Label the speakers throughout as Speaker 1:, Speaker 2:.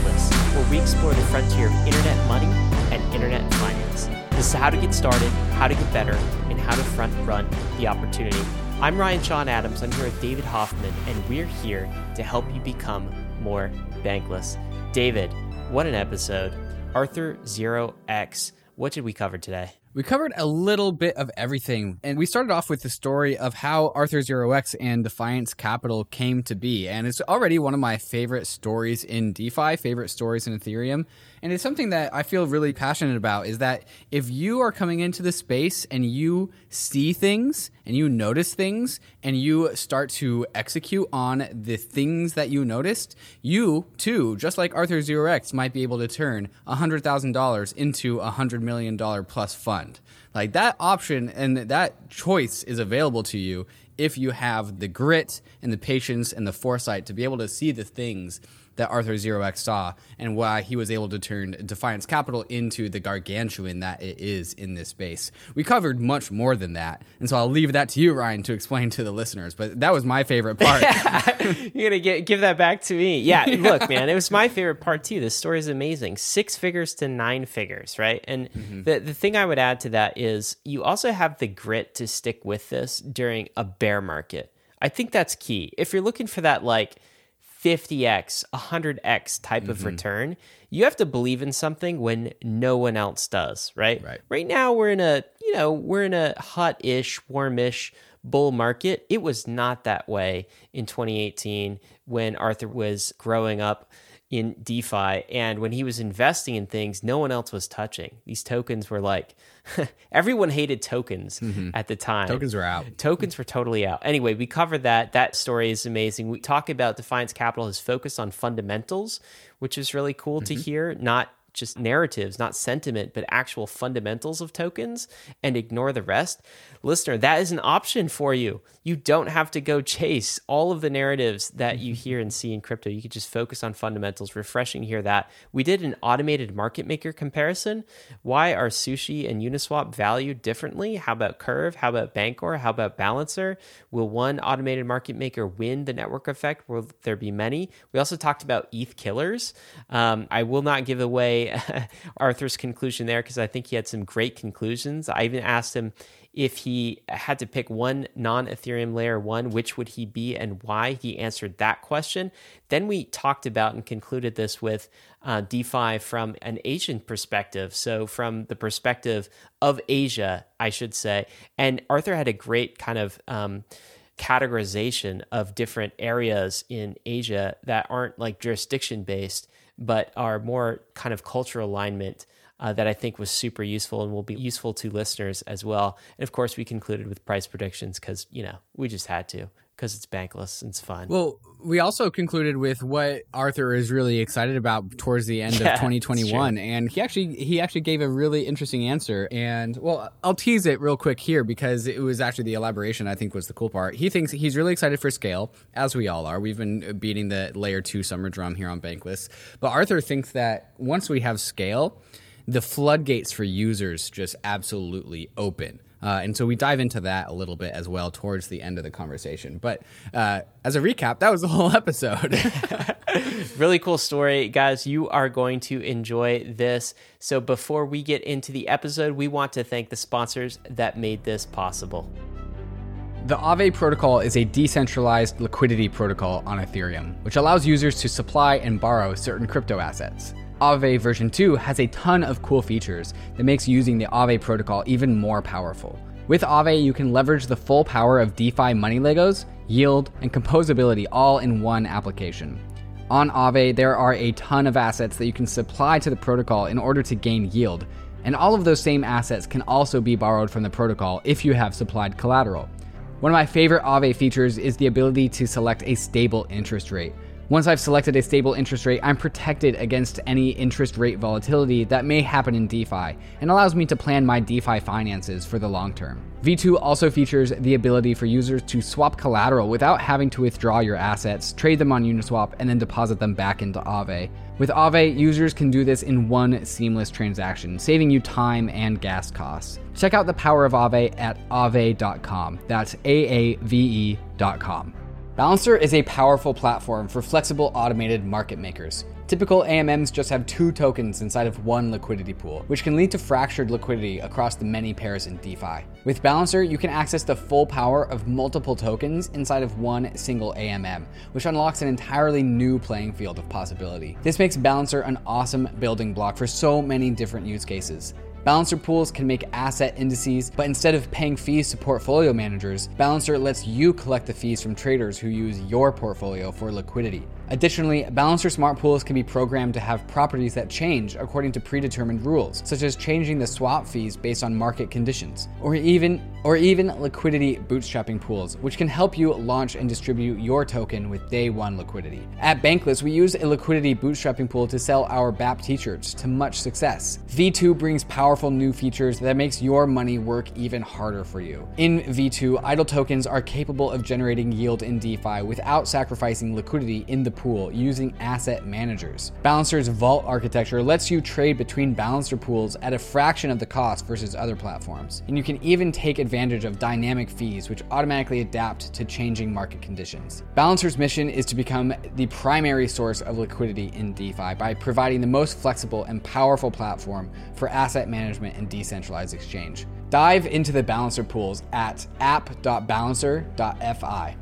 Speaker 1: Bankless, where we explore the frontier of internet money and internet finance. This is how to get started, how to get better, and how to front run the opportunity. I'm Ryan Sean Adams. I'm here with David Hoffman, and we're here to help you become more bankless. David, what an episode. Arthur Zero X. What did we cover today?
Speaker 2: We covered a little bit of everything, and we started off with the story of how Arthur Zero X and Defiance Capital came to be, and it's already one of my favorite stories in DeFi, favorite stories in Ethereum, and it's something that I feel really passionate about, is that if you are coming into the space and you see things, and you notice things, and you start to execute on the things that you noticed, you, too, just like Arthur Zero X, might be able to turn $100,000 into a $100 million plus fund. Like, that option and that choice is available to you if you have the grit and the patience and the foresight to be able to see the things that Arthur Zero X saw and why he was able to turn Defiance Capital into the gargantuan that it is in this space. We covered much more than that, and so I'll leave that to you, Ryan, to explain to the listeners, but that was my favorite part.
Speaker 1: You're going to give that back to me. Yeah, look, man, it was my favorite part too. This story is amazing. 6 figures to 9 figures, right? And the thing I would add to that is you also have the grit to stick with this during a bear market. I think that's key. If you're looking for that, like, 50x, 100x type of return, you have to believe in something when no one else does, right? Right now we're in a hot-ish, warmish bull market. It was not that way in 2018 when Arthur was growing up in DeFi, and when he was investing in things no one else was touching. These tokens were like, everyone hated tokens at the time.
Speaker 2: Tokens were out.
Speaker 1: Tokens were totally out. Anyway, we covered that. That story is amazing. We talk about Defiance Capital has focused on fundamentals, which is really cool to hear, not just narratives, not sentiment, but actual fundamentals of tokens, and ignore the rest. Listener, that is an option for you. You don't have to go chase all of the narratives that you hear and see in crypto. You could just focus on fundamentals. Refreshing to hear that. We did an automated market maker comparison. Why are Sushi and Uniswap valued differently? How about Curve? How about Bancor? How about Balancer? Will one automated market maker win the network effect? Will there be many? We also talked about ETH killers. I will not give away Arthur's conclusion there because I think he had some great conclusions. I even asked him if he had to pick one non-Ethereum layer 1, which would he be and why? He answered that question. Then we talked about and concluded this with DeFi from an Asian perspective. So from the perspective of Asia, I should say. And Arthur had a great kind of categorization of different areas in Asia that aren't like jurisdiction based, but are more kind of cultural alignment that I think was super useful and will be useful to listeners as well. And of course, we concluded with price predictions because, we just had to, because it's bankless and it's fun.
Speaker 2: Well, we also concluded with what Arthur is really excited about towards the end of 2021. And he actually gave a really interesting answer. And, well, I'll tease it real quick here because it was actually the elaboration I think was the cool part. He thinks he's really excited for scale, as we all are. We've been beating the layer 2 summer drum here on Bankless. But Arthur thinks that once we have scale, the floodgates for users just absolutely open. And so we dive into that a little bit as well towards the end of the conversation. But as a recap, that was the whole episode.
Speaker 1: Really cool story. Guys, you are going to enjoy this. So before we get into the episode, we want to thank the sponsors that made this possible.
Speaker 2: The Aave protocol is a decentralized liquidity protocol on Ethereum, which allows users to supply and borrow certain crypto assets. Aave version 2 has a ton of cool features that makes using the Aave protocol even more powerful. With Aave, you can leverage the full power of DeFi money Legos, yield, and composability all in one application. On Aave, there are a ton of assets that you can supply to the protocol in order to gain yield, and all of those same assets can also be borrowed from the protocol if you have supplied collateral. One of my favorite Aave features is the ability to select a stable interest rate. Once I've selected a stable interest rate, I'm protected against any interest rate volatility that may happen in DeFi and allows me to plan my DeFi finances for the long term. V2 also features the ability for users to swap collateral without having to withdraw your assets, trade them on Uniswap, and then deposit them back into Aave. With Aave, users can do this in one seamless transaction, saving you time and gas costs. Check out the power of Aave at aave.com. That's AAVE.com. Balancer is a powerful platform for flexible automated market makers. Typical AMMs just have 2 tokens inside of one liquidity pool, which can lead to fractured liquidity across the many pairs in DeFi. With Balancer, you can access the full power of multiple tokens inside of one single AMM, which unlocks an entirely new playing field of possibility. This makes Balancer an awesome building block for so many different use cases. Balancer pools can make asset indices, but instead of paying fees to portfolio managers, Balancer lets you collect the fees from traders who use your portfolio for liquidity. Additionally, Balancer smart pools can be programmed to have properties that change according to predetermined rules, such as changing the swap fees based on market conditions, or even liquidity bootstrapping pools, which can help you launch and distribute your token with day one liquidity. At Bankless, we use a liquidity bootstrapping pool to sell our BAP t-shirts to much success. V2 brings powerful new features that makes your money work even harder for you. In V2, idle tokens are capable of generating yield in DeFi without sacrificing liquidity in the pool using asset managers. Balancer's vault architecture lets you trade between Balancer pools at a fraction of the cost versus other platforms. And you can even take advantage of dynamic fees which automatically adapt to changing market conditions. Balancer's mission is to become the primary source of liquidity in DeFi by providing the most flexible and powerful platform for asset management and decentralized exchange. Dive into the Balancer pools at app.balancer.fi.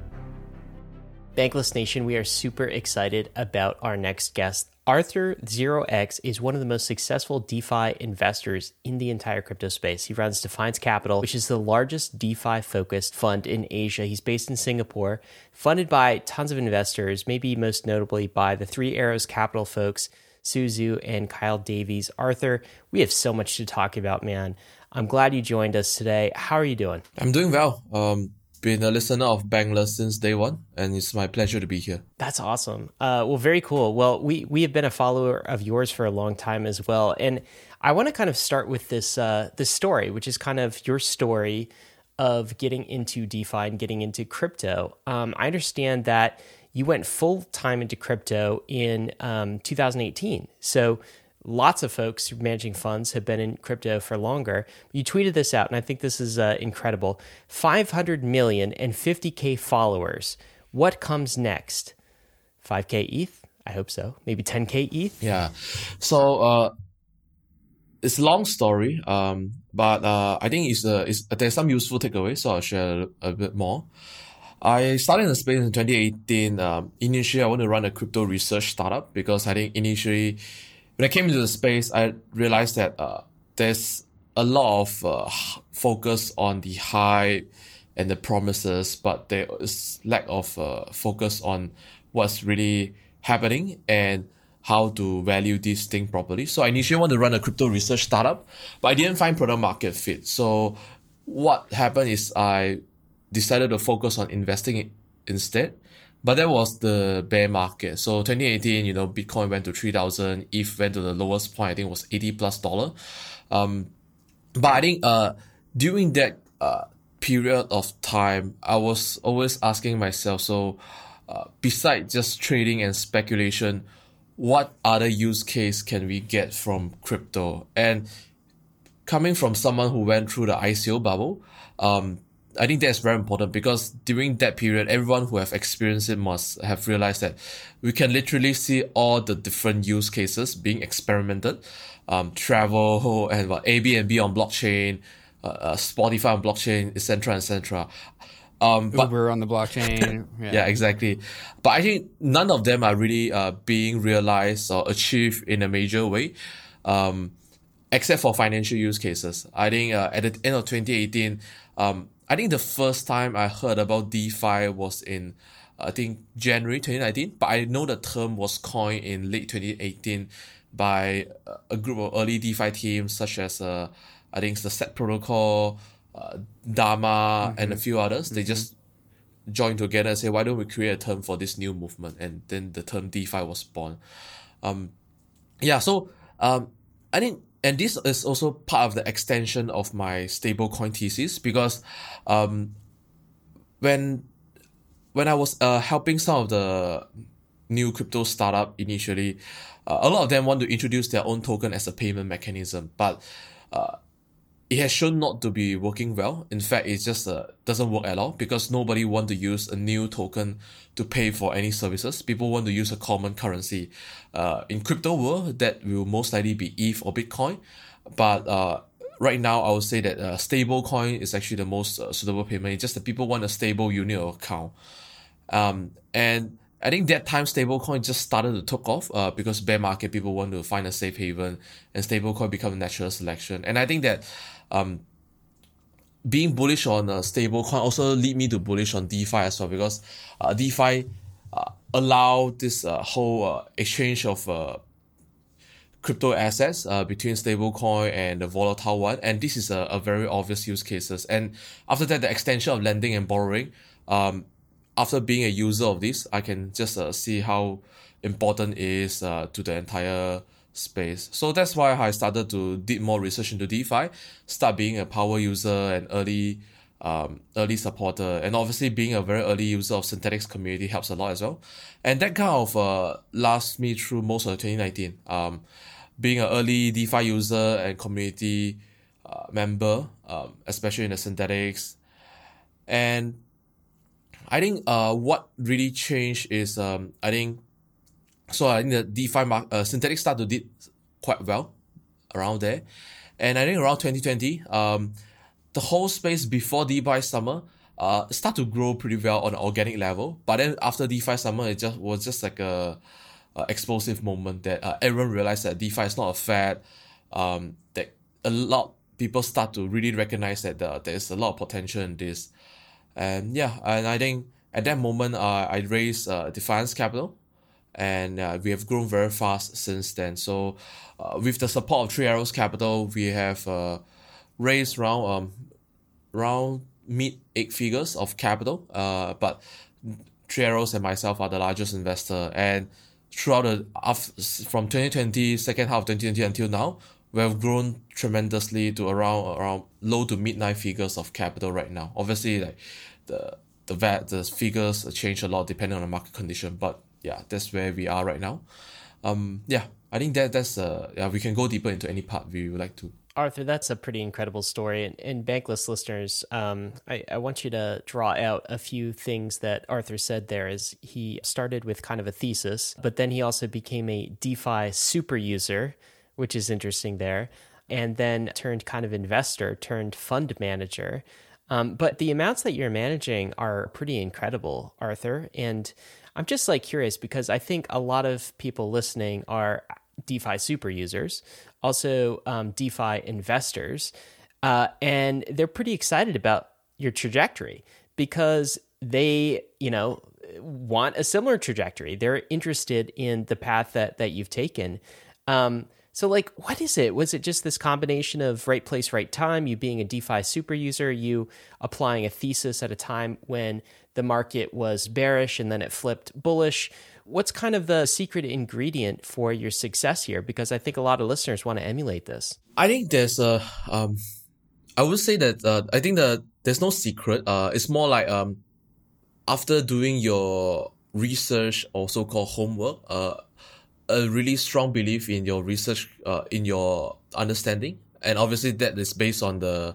Speaker 1: Bankless Nation, we are super excited about our next guest. Arthur 0x is one of the most successful DeFi investors in the entire crypto space. He runs Defiance Capital, which is the largest DeFi-focused fund in Asia. He's based in Singapore, funded by tons of investors, maybe most notably by the Three Arrows Capital folks, Suzu and Kyle Davies. Arthur, we have so much to talk about, man. I'm glad you joined us today. How are you doing?
Speaker 3: I'm doing well. Been a listener of Bankless since day one, and it's my pleasure to be here.
Speaker 1: That's awesome. Well, very cool. Well, we have been a follower of yours for a long time as well, and I want to kind of start with this story, which is kind of your story of getting into DeFi and getting into crypto. I understand that you went full time into crypto in 2018. So lots of folks managing funds have been in crypto for longer. You tweeted this out, and I think this is incredible. 500 million and 50K followers. What comes next? 5K ETH? I hope so. Maybe 10K ETH?
Speaker 3: Yeah. So it's a long story, but I think there's some useful takeaways, so I'll share a bit more. I started in the space in 2018. Initially, I want to run a crypto research startup because I think initially, when I came into the space, I realized that there's a lot of focus on the hype and the promises, but there is lack of focus on what's really happening and how to value this thing properly. So I initially wanted to run a crypto research startup, but I didn't find product market fit. So what happened is I decided to focus on investing instead. But that was the bear market. So 2018, Bitcoin went to 3,000, ETH went to the lowest point, I think it was $80+. But I think during that period of time, I was always asking myself, so besides just trading and speculation, what other use case can we get from crypto? And coming from someone who went through the ICO bubble, I think that's very important because during that period, everyone who have experienced it must have realized that we can literally see all the different use cases being experimented. Travel and Airbnb on blockchain, Spotify on blockchain, etc., etc.
Speaker 2: Uber on the blockchain.
Speaker 3: Yeah, exactly. But I think none of them are really being realized or achieved in a major way, except for financial use cases. I think at the end of 2018, I think the first time I heard about DeFi was in, I think, January 2019, but I know the term was coined in late 2018 by a group of early DeFi teams such as, I think, the Set Protocol, Dharma, and a few others. They just joined together and say, why don't we create a term for this new movement? And then the term DeFi was born. So I think, and this is also part of the extension of my stablecoin thesis because when I was helping some of the new crypto startup initially, a lot of them want to introduce their own token as a payment mechanism. But it has shown not to be working well. In fact, it just doesn't work at all because nobody want to use a new token to pay for any services. People want to use a common currency. In crypto world, that will most likely be ETH or Bitcoin. But right now, I would say that stable coin is actually the most suitable payment. It's just that people want a stable unit of account. And I think that time stablecoin just started to take off because bear market people want to find a safe haven and stablecoin become a natural selection. And I think that being bullish on stablecoin also lead me to bullish on DeFi as well because DeFi allow this whole exchange of crypto assets between stablecoin and the volatile one, and this is a very obvious use cases. And after that, the extension of lending and borrowing. After being a user of this, I can just see how important it is to the entire space. So that's why I started to did more research into DeFi, start being a power user and early supporter, and obviously being a very early user of Synthetix community helps a lot as well. And that kind of lasts me through most of 2019. Being an early DeFi user and community member, especially in the Synthetix. And I think what really changed is I think the DeFi Synthetix started to did quite well around there, and I think around 2020 the whole space before DeFi summer start to grow pretty well on an organic level. But then after DeFi summer, it was just like a explosive moment that everyone realized that DeFi is not a fad. That a lot of people start to really recognize that there is a lot of potential in this. And I think at that moment, I raised Defiance Capital, and we have grown very fast since then. So, with the support of Three Arrows Capital, we have raised around mid 8 figures of capital. But Three Arrows and myself are the largest investor, and throughout from 2020, second half of 2020 until now, we have grown tremendously to around low to mid 9 figures of capital right now. Obviously, like the figures change a lot depending on the market condition, but yeah, that's where we are right now. I think that's we can go deeper into any part we would like to.
Speaker 1: Arthur, that's a pretty incredible story. And Bankless listeners, I want you to draw out a few things that Arthur said there. Is he started with kind of a thesis, but then he also became a DeFi super user, which is interesting there, and then turned kind of investor, turned fund manager. But the amounts that you're managing are pretty incredible, Arthur. And I'm just curious because I think a lot of people listening are DeFi super users, also DeFi investors, and they're pretty excited about your trajectory because they, want a similar trajectory. They're interested in the path that you've taken. So what is it? Was it just this combination of right place, right time, you being a DeFi super user, you applying a thesis at a time when the market was bearish and then it flipped bullish? What's kind of the secret ingredient for your success here? Because I think a lot of listeners want to emulate this.
Speaker 3: I think there's I would say that I think there's no secret. It's more like after doing your research or so-called homework, a really strong belief in your research, in your understanding, and obviously that is based on the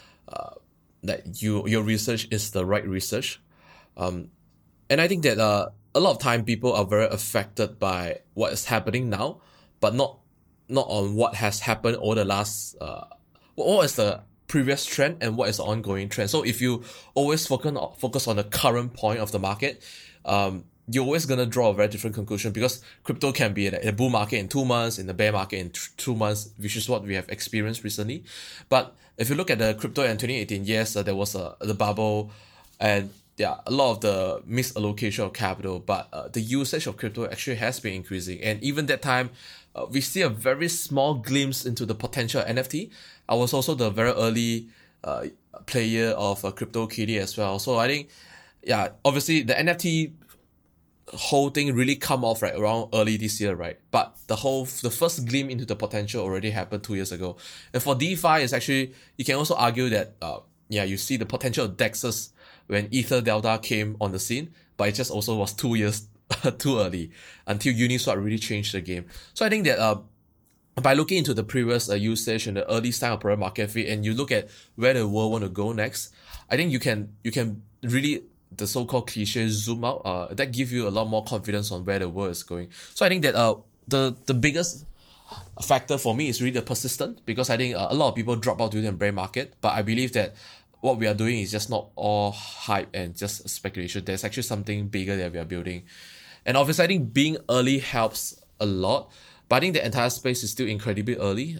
Speaker 3: that your research is the right research, and I think that a lot of time people are very affected by what is happening now, but not on what has happened over the last what is the previous trend and what is the ongoing trend. So if you always focus on the current point of the market, you're always going to draw a very different conclusion because crypto can be in a bull market in 2 months, in the bear market in 2 months, which is what we have experienced recently. But if you look at the crypto in 2018, yes, there was the bubble and a lot of the misallocation of capital, but the usage of crypto actually has been increasing. And even that time, we see a very small glimpse into the potential NFT. I was also the very early player of CryptoKitty as well. So I think, obviously the NFT whole thing really come off right around early this year, right? But the first glimpse into the potential already happened 2 years ago. And for DeFi, is actually, you can also argue that you see the potential of DEXs when Ether Delta came on the scene, but it just also was 2 years too early until Uniswap really changed the game. So I think that by looking into the previous usage and the early sign of product market fit, and you look at where the world want to go next, I think you can really, the so-called cliche, zoom out. That give you a lot more confidence on where the world is going. So I think that the biggest factor for me is really the persistent, because I think a lot of people drop out during the bear market, but I believe that what we are doing is just not all hype and just speculation. There's actually something bigger that we are building. And obviously, I think being early helps a lot, but I think the entire space is still incredibly early.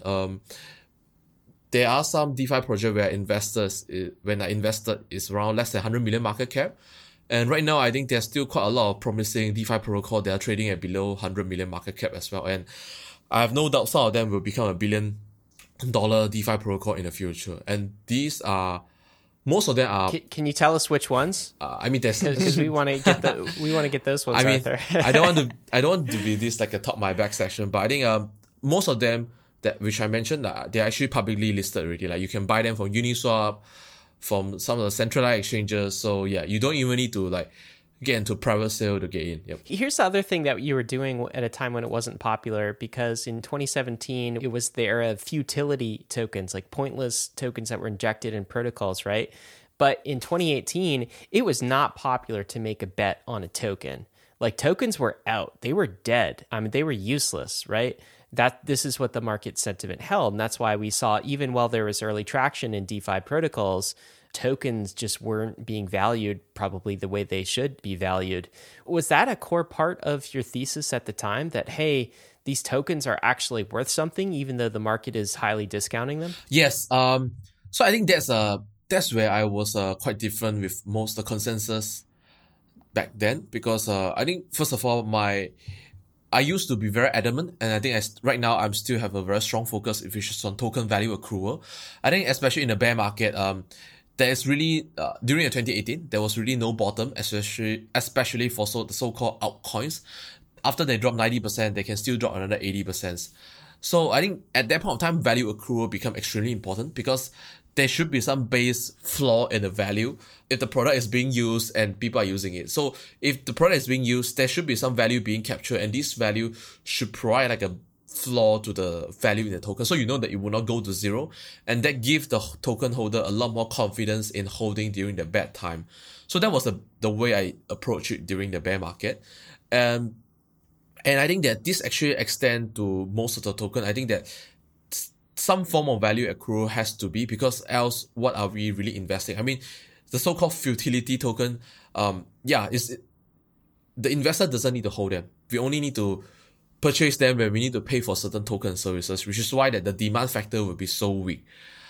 Speaker 3: There are some DeFi projects where investors, when I invested, is around less than 100 million market cap. And right now, I think there's still quite a lot of promising DeFi protocol that are trading at below 100 million market cap as well. And I have no doubt some of them will become $1 billion DeFi protocol in the future. And these are, most of them are.
Speaker 1: Can you tell us which ones?
Speaker 3: I mean, there's
Speaker 1: because we want to get those ones.
Speaker 3: I mean,
Speaker 1: Arthur.
Speaker 3: I don't want to be this like a top my back section, but I think most of them that which I mentioned, they're actually publicly listed already. Like you can buy them from Uniswap, from some of the centralized exchanges. So yeah, you don't even need to like get into private sale to get in. Yep.
Speaker 1: Here's the other thing that you were doing at a time when it wasn't popular, because in 2017, it was the era of futility tokens, like pointless tokens that were injected in protocols, right? But in 2018, it was not popular to make a bet on a token. Like tokens were out. They were dead. I mean, they were useless, right? This is what the market sentiment held. And that's why we saw, even while there was early traction in DeFi protocols, tokens just weren't being valued probably the way they should be valued. Was that a core part of your thesis at the time, that, hey, these tokens are actually worth something even though the market is highly discounting them?
Speaker 3: Yes. So I think that's where I was quite different with most of the consensus back then, because I think, first of all, I used to be very adamant, and I think right now I'm still have a very strong focus, which is on token value accrual. I think especially in the bear market, there is really, during 2018, there was really no bottom, especially for the so-called altcoins. After they drop 90%, they can still drop another 80%. So I think at that point of time, value accrual become extremely important, because there should be some base flaw in the value if the product is being used and people are using it. So if the product is being used, there should be some value being captured, and this value should provide like a flaw to the value in the token, so you know that it will not go to zero, and that gives the token holder a lot more confidence in holding during the bad time. So that was the way I approach it during the bear market. And I think that this actually extends to most of the token. I think that some form of value accrual has to be, because else what are we really investing? I mean, the so-called futility token, the investor doesn't need to hold them. We only need to purchase them when we need to pay for certain token services, which is why that the demand factor will be so weak.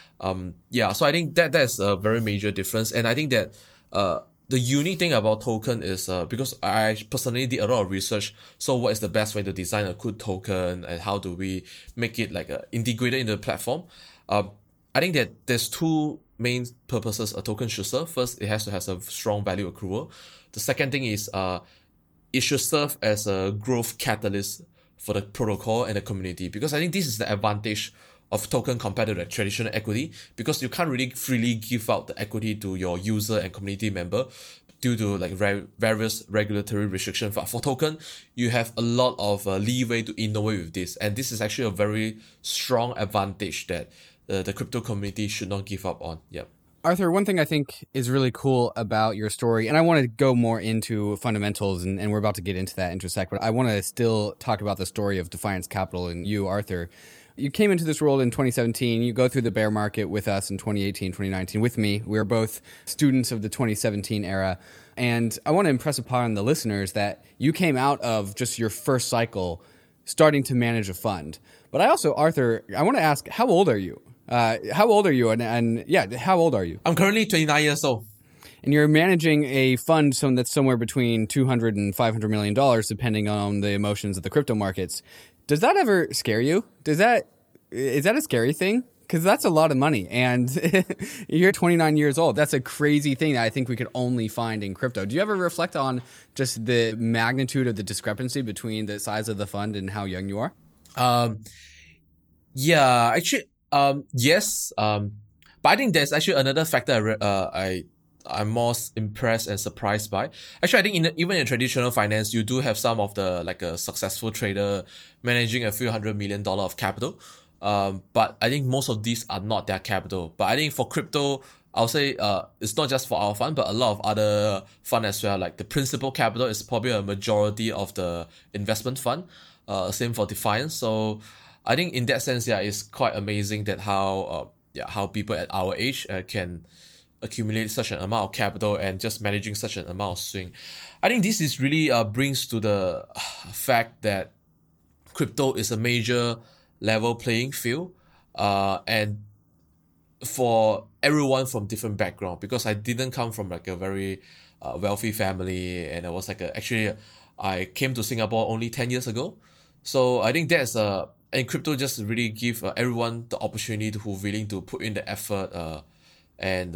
Speaker 3: So I think that's a very major difference. And I think that the unique thing about token is because I personally did a lot of research. So what is the best way to design a good token, and how do we make it like integrated into the platform? I think that there's two main purposes a token should serve. First, it has to have a strong value accrual. The second thing is it should serve as a growth catalyst for the protocol and the community, because I think this is the advantage of token compared to the traditional equity, because you can't really freely give out the equity to your user and community member due to like various regulatory restrictions. For token, you have a lot of leeway to innovate with this, and this is actually a very strong advantage that the crypto community should not give up on. Yeah.
Speaker 2: Arthur, one thing I think is really cool about your story, and I want to go more into fundamentals, and we're about to get into that in a sec, but I want to still talk about the story of Defiance Capital and you, Arthur. You came into this world in 2017. You go through the bear market with us in 2018, 2019 with me. We are both students of the 2017 era. And I want to impress upon the listeners that you came out of just your first cycle starting to manage a fund. But I also, Arthur, I want to ask, how old are you? How old are you? And how old are you?
Speaker 3: I'm currently 29 years old.
Speaker 2: And you're managing a fund that's somewhere between $200 and $500 million, depending on the emotions of the crypto markets. Does that ever scare you? Is that a scary thing? Because that's a lot of money, and you're 29 years old. That's a crazy thing that I think we could only find in crypto. Do you ever reflect on just the magnitude of the discrepancy between the size of the fund and how young you are?
Speaker 3: Yes. But I think there's actually another factor I I'm more impressed and surprised by. Actually, I think even in traditional finance, you do have some of the like a successful trader managing a few $100 million of capital. But I think most of these are not their capital. But I think for crypto, I'll say it's not just for our fund, but a lot of other fund as well. Like the principal capital is probably a majority of the investment fund. Same for Defiance. So I think in that sense, yeah, it's quite amazing that how people at our age can accumulate such an amount of capital and just managing such an amount of swing. I think this is really brings to the fact that crypto is a major level playing field, and for everyone from different background, because I didn't come from like a very wealthy family, and I was like I came to Singapore only 10 years ago. So I think that's and crypto just really give everyone the opportunity who willing to put in the effort and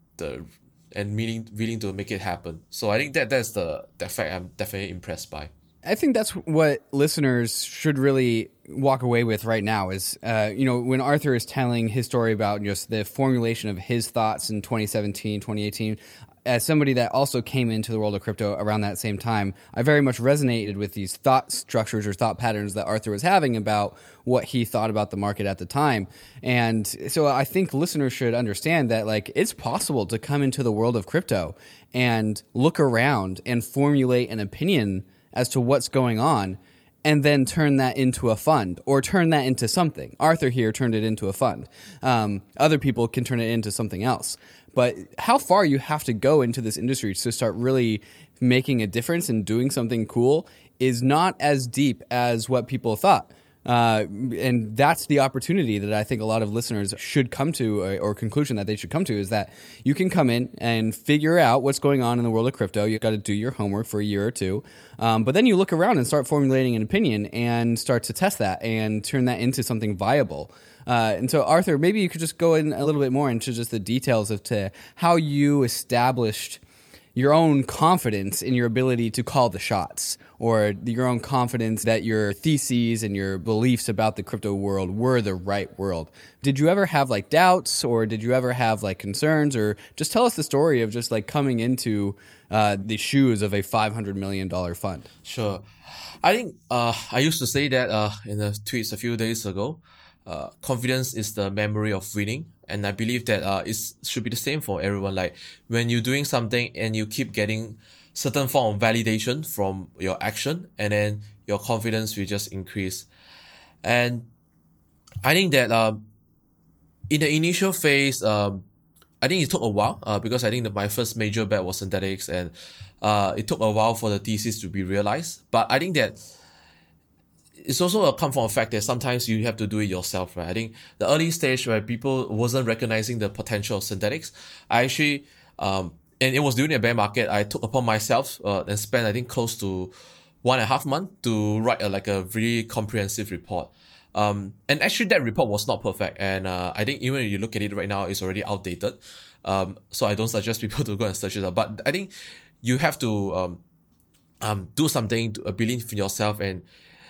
Speaker 3: willing to make it happen. So I think that's the fact I'm definitely impressed by.
Speaker 2: I think that's what listeners should really walk away with right now is, when Arthur is telling his story about just the formulation of his thoughts in 2017, 2018, as somebody that also came into the world of crypto around that same time, I very much resonated with these thought structures or thought patterns that Arthur was having about what he thought about the market at the time. And so I think listeners should understand that like it's possible to come into the world of crypto and look around and formulate an opinion as to what's going on, and then turn that into a fund or turn that into something. Arthur here turned it into a fund. Other people can turn it into something else. But how far you have to go into this industry to start really making a difference and doing something cool is not as deep as what people thought. And that's the opportunity that I think a lot of listeners should come to, or conclusion that they should come to, is that you can come in and figure out what's going on in the world of crypto. You've got to do your homework for a year or two. But then you look around and start formulating an opinion and start to test that and turn that into something viable. And so, Arthur, maybe you could just go in a little bit more into just the details of how you established your own confidence in your ability to call the shots, or your own confidence that your theses and your beliefs about the crypto world were the right world. Did you ever have like doubts, or did you ever have like concerns, or just tell us the story of just like coming into the shoes of a $500 million fund?
Speaker 3: Sure. I think I used to say that in the tweets a few days ago. Confidence is the memory of winning. And I believe that it should be the same for everyone. Like when you're doing something and you keep getting certain form of validation from your action, and then your confidence will just increase. And I think that in the initial phase, I think it took a while because I think that my first major bet was Synthetix, and it took a while for the thesis to be realized. But I think that it's also come from the fact that sometimes you have to do it yourself, right? I think the early stage where people wasn't recognizing the potential of Synthetix, I actually, and it was during a bear market, I took upon myself and spent, I think, close to 1.5 months to write a really comprehensive report. And actually that report was not perfect. And I think even if you look at it right now, it's already outdated. So I don't suggest people to go and search it out. But I think you have to do something to believe in yourself and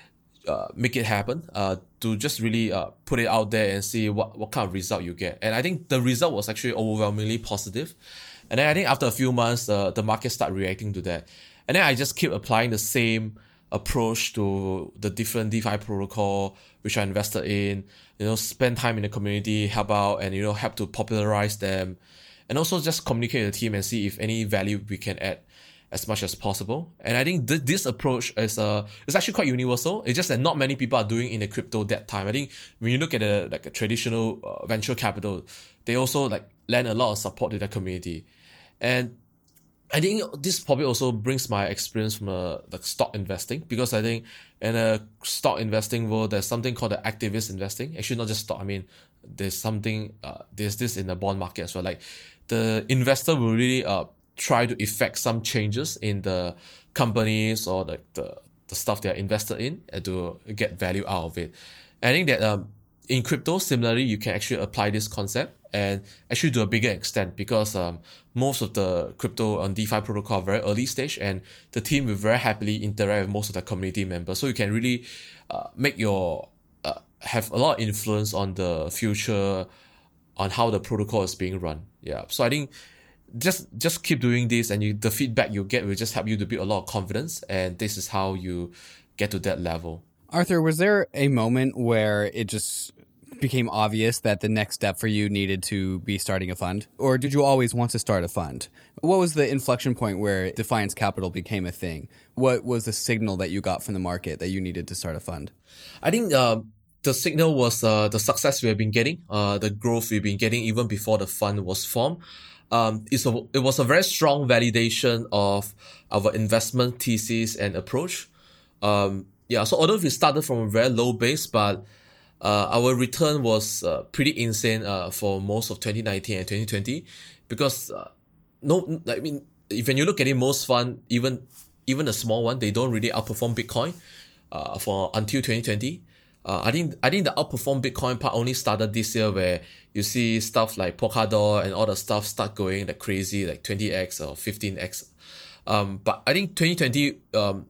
Speaker 3: make it happen, to just really put it out there and see what kind of result you get. And I think the result was actually overwhelmingly positive. And then I think after a few months, the market started reacting to that. And then I just keep applying the same approach to the different DeFi protocol which I invested in, spend time in the community, help out, and, help to popularize them. And also just communicate with the team and see if any value we can add as much as possible. And I think this approach is actually quite universal. It's just that not many people are doing in the crypto that time. I think when you look at a traditional venture capital, they also lend a lot of support to their community. And I think this probably also brings my experience from stock investing, because I think in a stock investing world, there's something called the activist investing. Actually, not just stock. I mean, there's this in the bond market as well. Like the investor will really try to effect some changes in the companies or the stuff they are invested in, and to get value out of it. And I think that in crypto, similarly, you can actually apply this concept and actually to a bigger extent, because most of the crypto on DeFi protocol are very early stage, and the team will very happily interact with most of the community members. So you can really make have a lot of influence on the future, on how the protocol is being run. Yeah. So I think just keep doing this, and the feedback you get will just help you to build a lot of confidence, and this is how you get to that level.
Speaker 2: Arthur, was there a moment where it just became obvious that the next step for you needed to be starting a fund? Or did you always want to start a fund? What was the inflection point where Defiance Capital became a thing? What was the signal that you got from the market that you needed to start a fund?
Speaker 3: I think the signal was the success we have been getting, the growth we've been getting even before the fund was formed. It was a very strong validation of our investment thesis and approach. So although we started from a very low base, but our return was pretty insane for most of 2019 and 2020, because when you look at it, most fund, even a small one, they don't really outperform Bitcoin until 2020. I think the outperform Bitcoin part only started this year, where you see stuff like Polkadot and all the stuff start going like crazy, like 20x or 15x. But I think 2019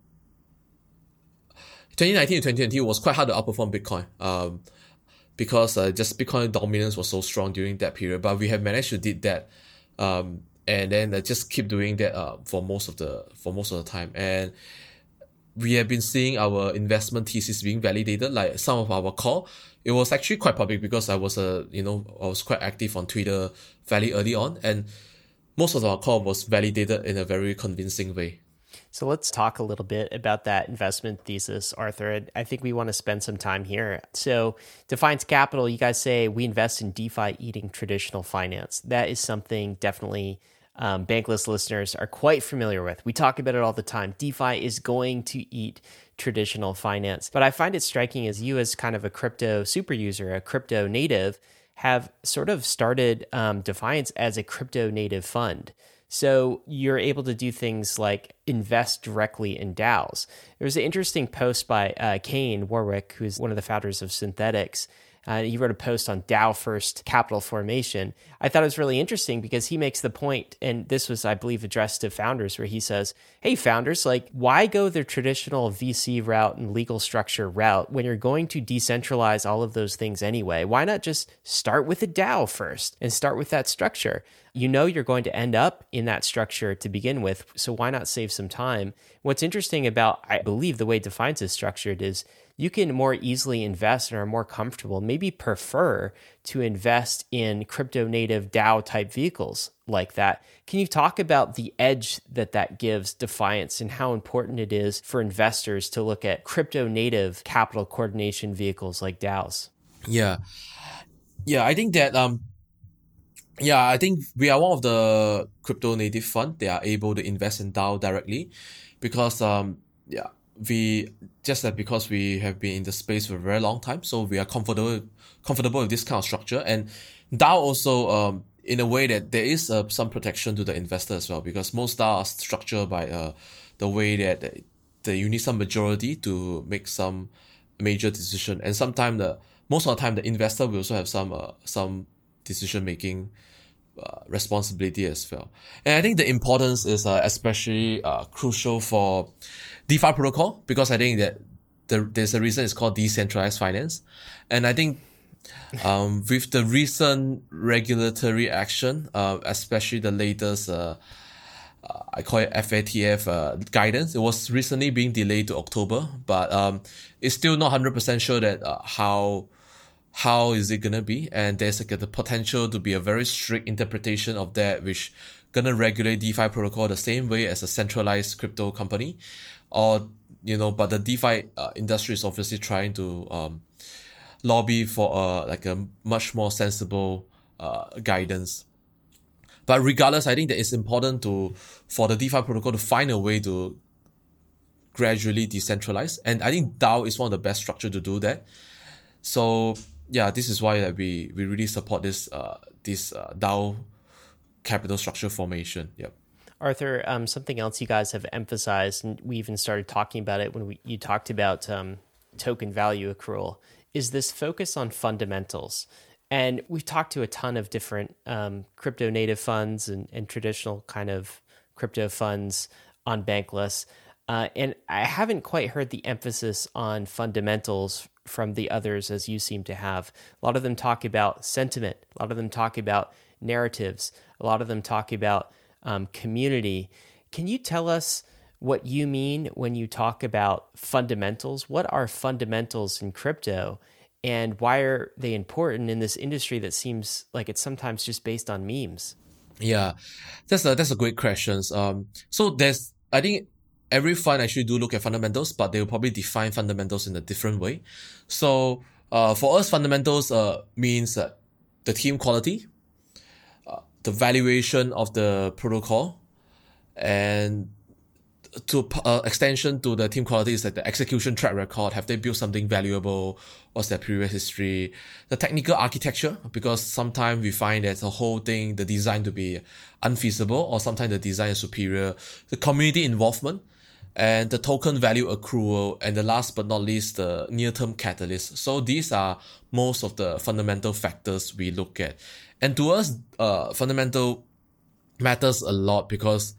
Speaker 3: and 2020 was quite hard to outperform Bitcoin, because just Bitcoin dominance was so strong during that period. But we have managed to did that, and then just keep doing that for most of the time. And we have been seeing our investment thesis being validated. Like some of our call, it was actually quite public, because I was quite active on Twitter fairly early on, and most of our call was validated in a very convincing way.
Speaker 1: So let's talk a little bit about that investment thesis, Arthur. I think we want to spend some time here. So Defiance Capital, you guys say we invest in DeFi eating traditional finance. That is something definitely Bankless listeners are quite familiar with. We talk about it all the time. DeFi is going to eat traditional finance. But I find it striking as you, as kind of a crypto super user, a crypto native, have sort of started Defiance as a crypto native fund. So you're able to do things like invest directly in DAOs. There was an interesting post by Kane Warwick, who's one of the founders of Synthetics. He wrote a post on DAO first capital formation. I thought it was really interesting because he makes the point, and this was, I believe, addressed to founders, where he says, hey, founders, like, why go the traditional VC route and legal structure route when you're going to decentralize all of those things anyway? Why not just start with a DAO first and start with that structure? You know you're going to end up in that structure to begin with, so why not save some time? What's interesting about, I believe, the way Defiance is structured is you can more easily invest and are more comfortable, maybe prefer to invest in crypto native DAO type vehicles like that. Can you talk about the edge that gives Defiance and how important it is for investors to look at crypto native capital coordination vehicles like DAOs?
Speaker 3: Yeah, I think that I think we are one of the crypto native fund. They are able to invest in DAO directly, because because we have been in the space for a very long time, so we are comfortable with this kind of structure. And DAO also, in a way that there is some protection to the investor as well, because most DAO are structured by the way that you need some majority to make some major decision, and most of the time the investor will also have some decision making responsibility as well. And I think the importance is especially crucial for DeFi protocol, because I think that there's a reason it's called decentralized finance. And I think with the recent regulatory action, especially the latest I call it FATF guidance, it was recently being delayed to October, but it's still not 100% sure that how is it gonna be, and there's like the potential to be a very strict interpretation of that, which gonna regulate DeFi protocol the same way as a centralized crypto company, or but the DeFi industry is obviously trying to lobby for like a much more sensible guidance. But regardless, I think that it's important for the DeFi protocol to find a way to gradually decentralize, and I think DAO is one of the best structure to do that. So yeah, this is why we really support this DAO capital structure formation. Yep.
Speaker 1: Arthur, something else you guys have emphasized, and we even started talking about it when you talked about token value accrual, is this focus on fundamentals. And we've talked to a ton of different crypto native funds and traditional kind of crypto funds on Bankless. And I haven't quite heard the emphasis on fundamentals from the others as you seem to have. A lot of them talk about sentiment. A lot of them talk about narratives. A lot of them talk about community. Can you tell us what you mean when you talk about fundamentals? What are fundamentals in crypto, and why are they important in this industry that seems like it's sometimes just based on memes?
Speaker 3: Yeah, that's a great question. So I think every fund actually do look at fundamentals, but they will probably define fundamentals in a different way. So, for us, fundamentals means the team quality, the valuation of the protocol, and to extension to the team quality is like the execution track record. Have they built something valuable? What's their previous history? The technical architecture, because sometimes we find that the whole thing, the design to be unfeasible, or sometimes the design is superior. The community involvement, and the token value accrual, and the last but not least, the near-term catalyst. So these are most of the fundamental factors we look at. And to us, fundamental matters a lot because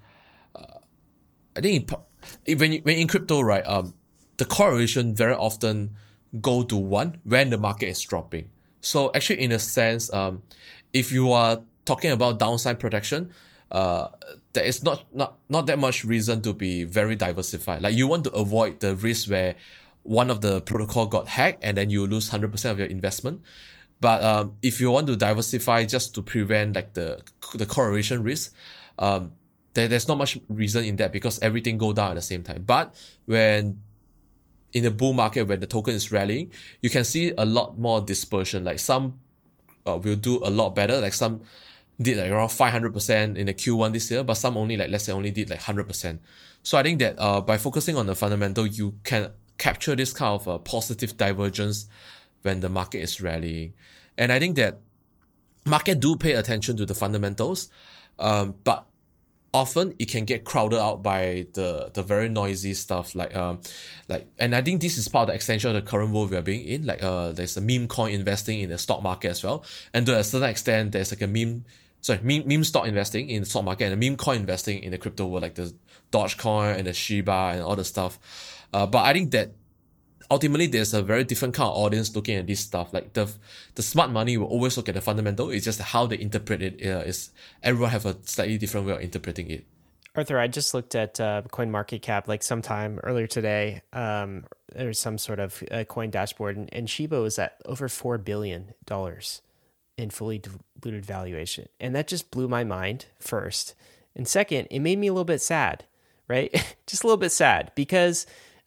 Speaker 3: I think when in crypto, right, the correlation very often go to one when the market is dropping. So actually, in a sense, if you are talking about downside protection, there is not that much reason to be very diversified. Like, you want to avoid the risk where one of the protocol got hacked and then you lose 100% of your investment. But if you want to diversify just to prevent like the correlation risk, there's not much reason in that because everything go down at the same time. But when in the bull market, when the token is rallying, you can see a lot more dispersion. Like some will do a lot better. Like some did like around 500% in the Q1 this year, but some only like, let's say, only did like 100%. So I think that by focusing on the fundamental, you can capture this kind of positive divergence when the market is rallying. And I think that market do pay attention to the fundamentals, but often it can get crowded out by the very noisy stuff and I think this is part of the extension of the current world we are being in. Like there's a meme coin investing in the stock market as well, and to a certain extent there's like a meme stock investing in the stock market and a meme coin investing in the crypto world, like the Dogecoin and the Shiba and all the stuff. But I think that ultimately there's a very different kind of audience looking at this stuff. Like the smart money will always look at the fundamental. It's just how they interpret it is everyone have a slightly different way of interpreting it.
Speaker 1: Arthur, I just looked at CoinMarketCap like sometime earlier today. There was some sort of coin dashboard, and Shiba was at over $4 billion in fully diluted valuation. And that just blew my mind, first. And second, it made me a little bit sad, right? Just a little bit sad because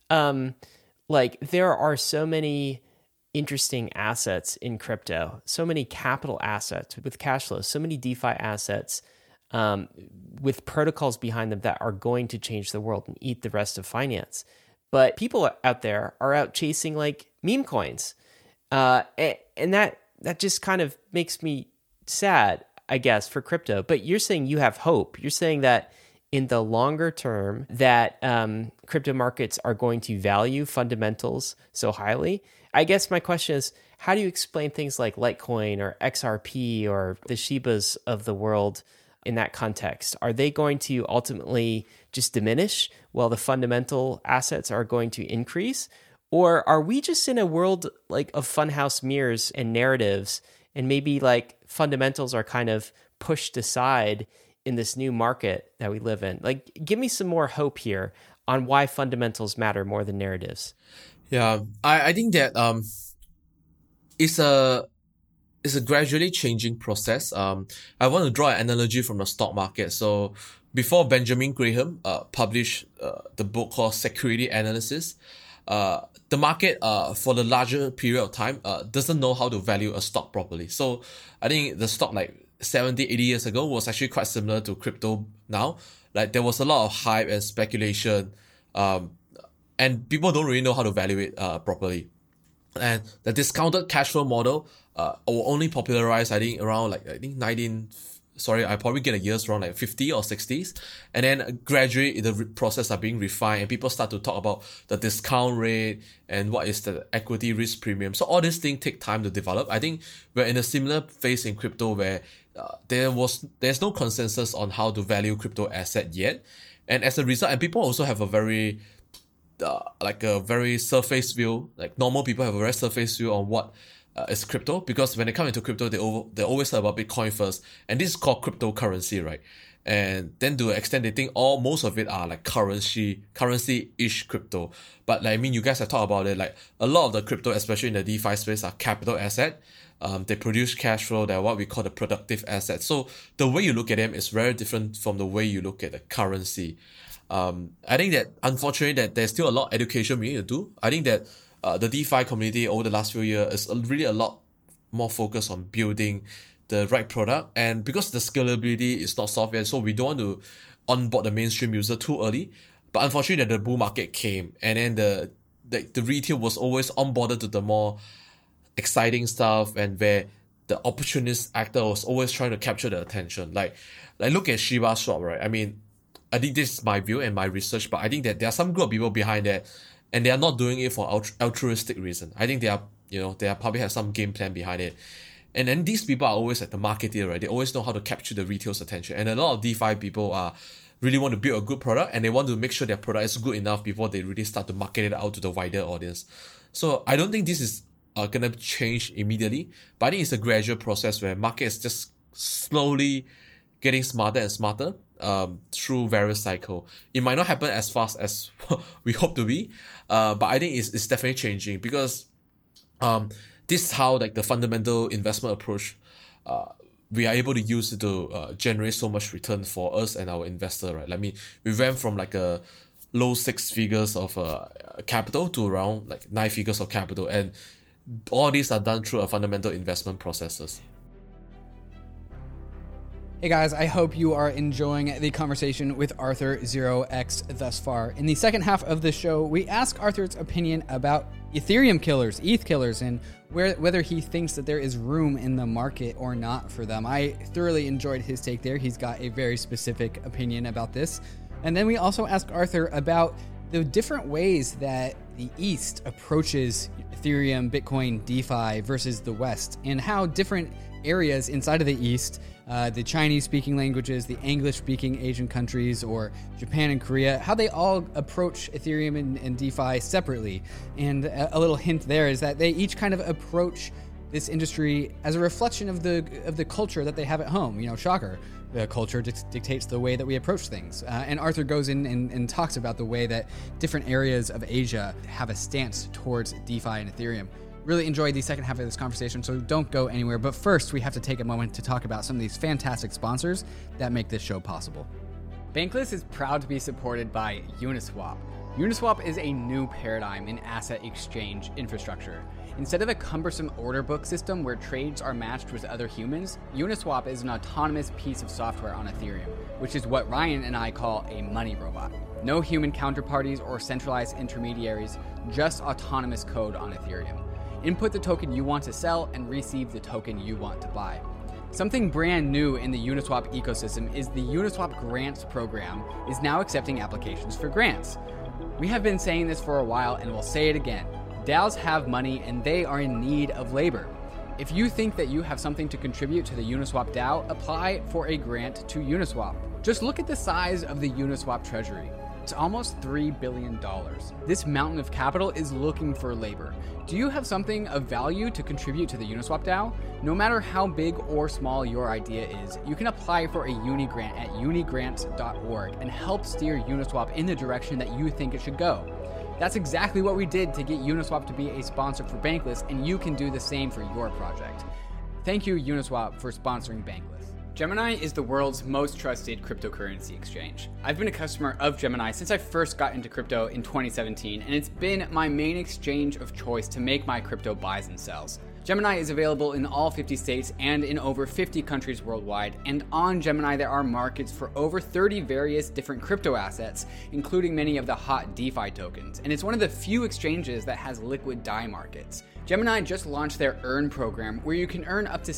Speaker 1: like there are so many interesting assets in crypto, so many capital assets with cash flow, so many DeFi assets with protocols behind them that are going to change the world and eat the rest of finance. But people out there are out chasing like meme coins. And that just kind of makes me sad, I guess, for crypto. But you're saying you have hope. You're saying that in the longer term that crypto markets are going to value fundamentals so highly. I guess my question is, how do you explain things like Litecoin or XRP or the Shibas of the world in that context? Are they going to ultimately just diminish while the fundamental assets are going to increase? Or are we just in a world like of funhouse mirrors and narratives, and maybe like fundamentals are kind of pushed aside in this new market that we live in? Like, give me some more hope here on why fundamentals matter more than narratives.
Speaker 3: Yeah, I think that it's a gradually changing process. I want to draw an analogy from the stock market. So before Benjamin Graham published the book called Security Analysis, the market for the larger period of time doesn't know how to value a stock properly. So I think the stock like 70, 80 years ago was actually quite similar to crypto now. Like there was a lot of hype and speculation, and people don't really know how to value it properly. And the discounted cash flow model were only popularized, I think, around I probably get the years wrong, like 50 or 60s. And then gradually the process are being refined and people start to talk about the discount rate and what is the equity risk premium. So all these things take time to develop. I think we're in a similar phase in crypto where there's no consensus on how to value crypto asset yet. And as a result, and people also have a very surface view, like normal people have a very surface view on what is crypto, because when they come into crypto, they always heard about Bitcoin first, and this is called cryptocurrency, right? And then to an extent, they think most of it are like currency-ish crypto. But like, I mean, you guys have talked about it, like a lot of the crypto, especially in the DeFi space, are capital asset. They produce cash flow. They're what we call the productive assets. So the way you look at them is very different from the way you look at the currency. I think that unfortunately that there's still a lot of education we need to do. I think that the DeFi community over the last few years is really a lot more focused on building the right product, and because the scalability is not solved yet, so we don't want to onboard the mainstream user too early. But unfortunately, the bull market came, and then the retail was always onboarded to the more exciting stuff, and where the opportunist actor was always trying to capture the attention. Like look at Shiba Swap, right? I mean, I think this is my view and my research, but I think that there are some group of people behind that, and they are not doing it for altruistic reason. I think they probably have some game plan behind it. And then these people are always like the marketer, right? They always know how to capture the retail's attention. And a lot of DeFi people really want to build a good product, and they want to make sure their product is good enough before they really start to market it out to the wider audience. So I don't think this is going to change immediately, but I think it's a gradual process where market is just slowly getting smarter and smarter through various cycles. It might not happen as fast as we hope to be, but I think it's definitely changing, because this is how like the fundamental investment approach we are able to use it to generate so much return for us and our investor, right? Like, I mean, we went from like a low 6 figures of capital to around like 9 figures of capital, and all these are done through a fundamental investment processes.
Speaker 2: Hey guys, I hope you are enjoying the conversation with Arthur 0x thus far. In the second half of the show, we ask Arthur's opinion about Ethereum killers, ETH killers, and whether he thinks that there is room in the market or not for them. I thoroughly enjoyed his take there. He's got a very specific opinion about this. And then we also ask Arthur about the different ways that the East approaches Ethereum, Bitcoin, DeFi versus the West, and how different areas inside of the East, the Chinese-speaking languages, the English-speaking Asian countries, or Japan and Korea, how they all approach Ethereum and DeFi separately. And a little hint there is that they each kind of approach this industry as a reflection of the culture that they have at home. You know, shocker. The culture dictates the way that we approach things. And Arthur goes in and talks about the way that different areas of Asia have a stance towards DeFi and Ethereum. Really enjoyed the second half of this conversation, so don't go anywhere. But first, we have to take a moment to talk about some of these fantastic sponsors that make this show possible. Bankless is proud to be supported by Uniswap. Uniswap is a new paradigm in asset exchange infrastructure. Instead of a cumbersome order book system where trades are matched with other humans, Uniswap is an autonomous piece of software on Ethereum, which is what Ryan and I call a money robot. No human counterparties or centralized intermediaries, just autonomous code on Ethereum. Input the token you want to sell and receive the token you want to buy. Something brand new in the Uniswap ecosystem is the Uniswap Grants program is now accepting applications for grants. We have been saying this for a while and we'll say it again. DAOs have money and they are in need of labor. If you think that you have something to contribute to the Uniswap DAO, apply for a grant to Uniswap. Just look at the size of the Uniswap treasury. It's almost $3 billion. This mountain of capital is looking for labor. Do you have something of value to contribute to the Uniswap DAO? No matter how big or small your idea is, you can apply for a uni grant at unigrants.org and help steer Uniswap in the direction that you think it should go. That's exactly what we did to get Uniswap to be a sponsor for Bankless, and you can do the same for your project. Thank you, Uniswap, for sponsoring Bankless. Gemini is the world's most trusted cryptocurrency exchange. I've been a customer of Gemini since I first got into crypto in 2017, and it's been my main exchange of choice to make my crypto buys and sells. Gemini is available in all 50 states and in over 50 countries worldwide, and on Gemini there are markets for over 30 various different crypto assets, including many of the hot DeFi tokens, and it's one of the few exchanges that has liquid DAI markets. Gemini just launched their Earn program, where you can earn up to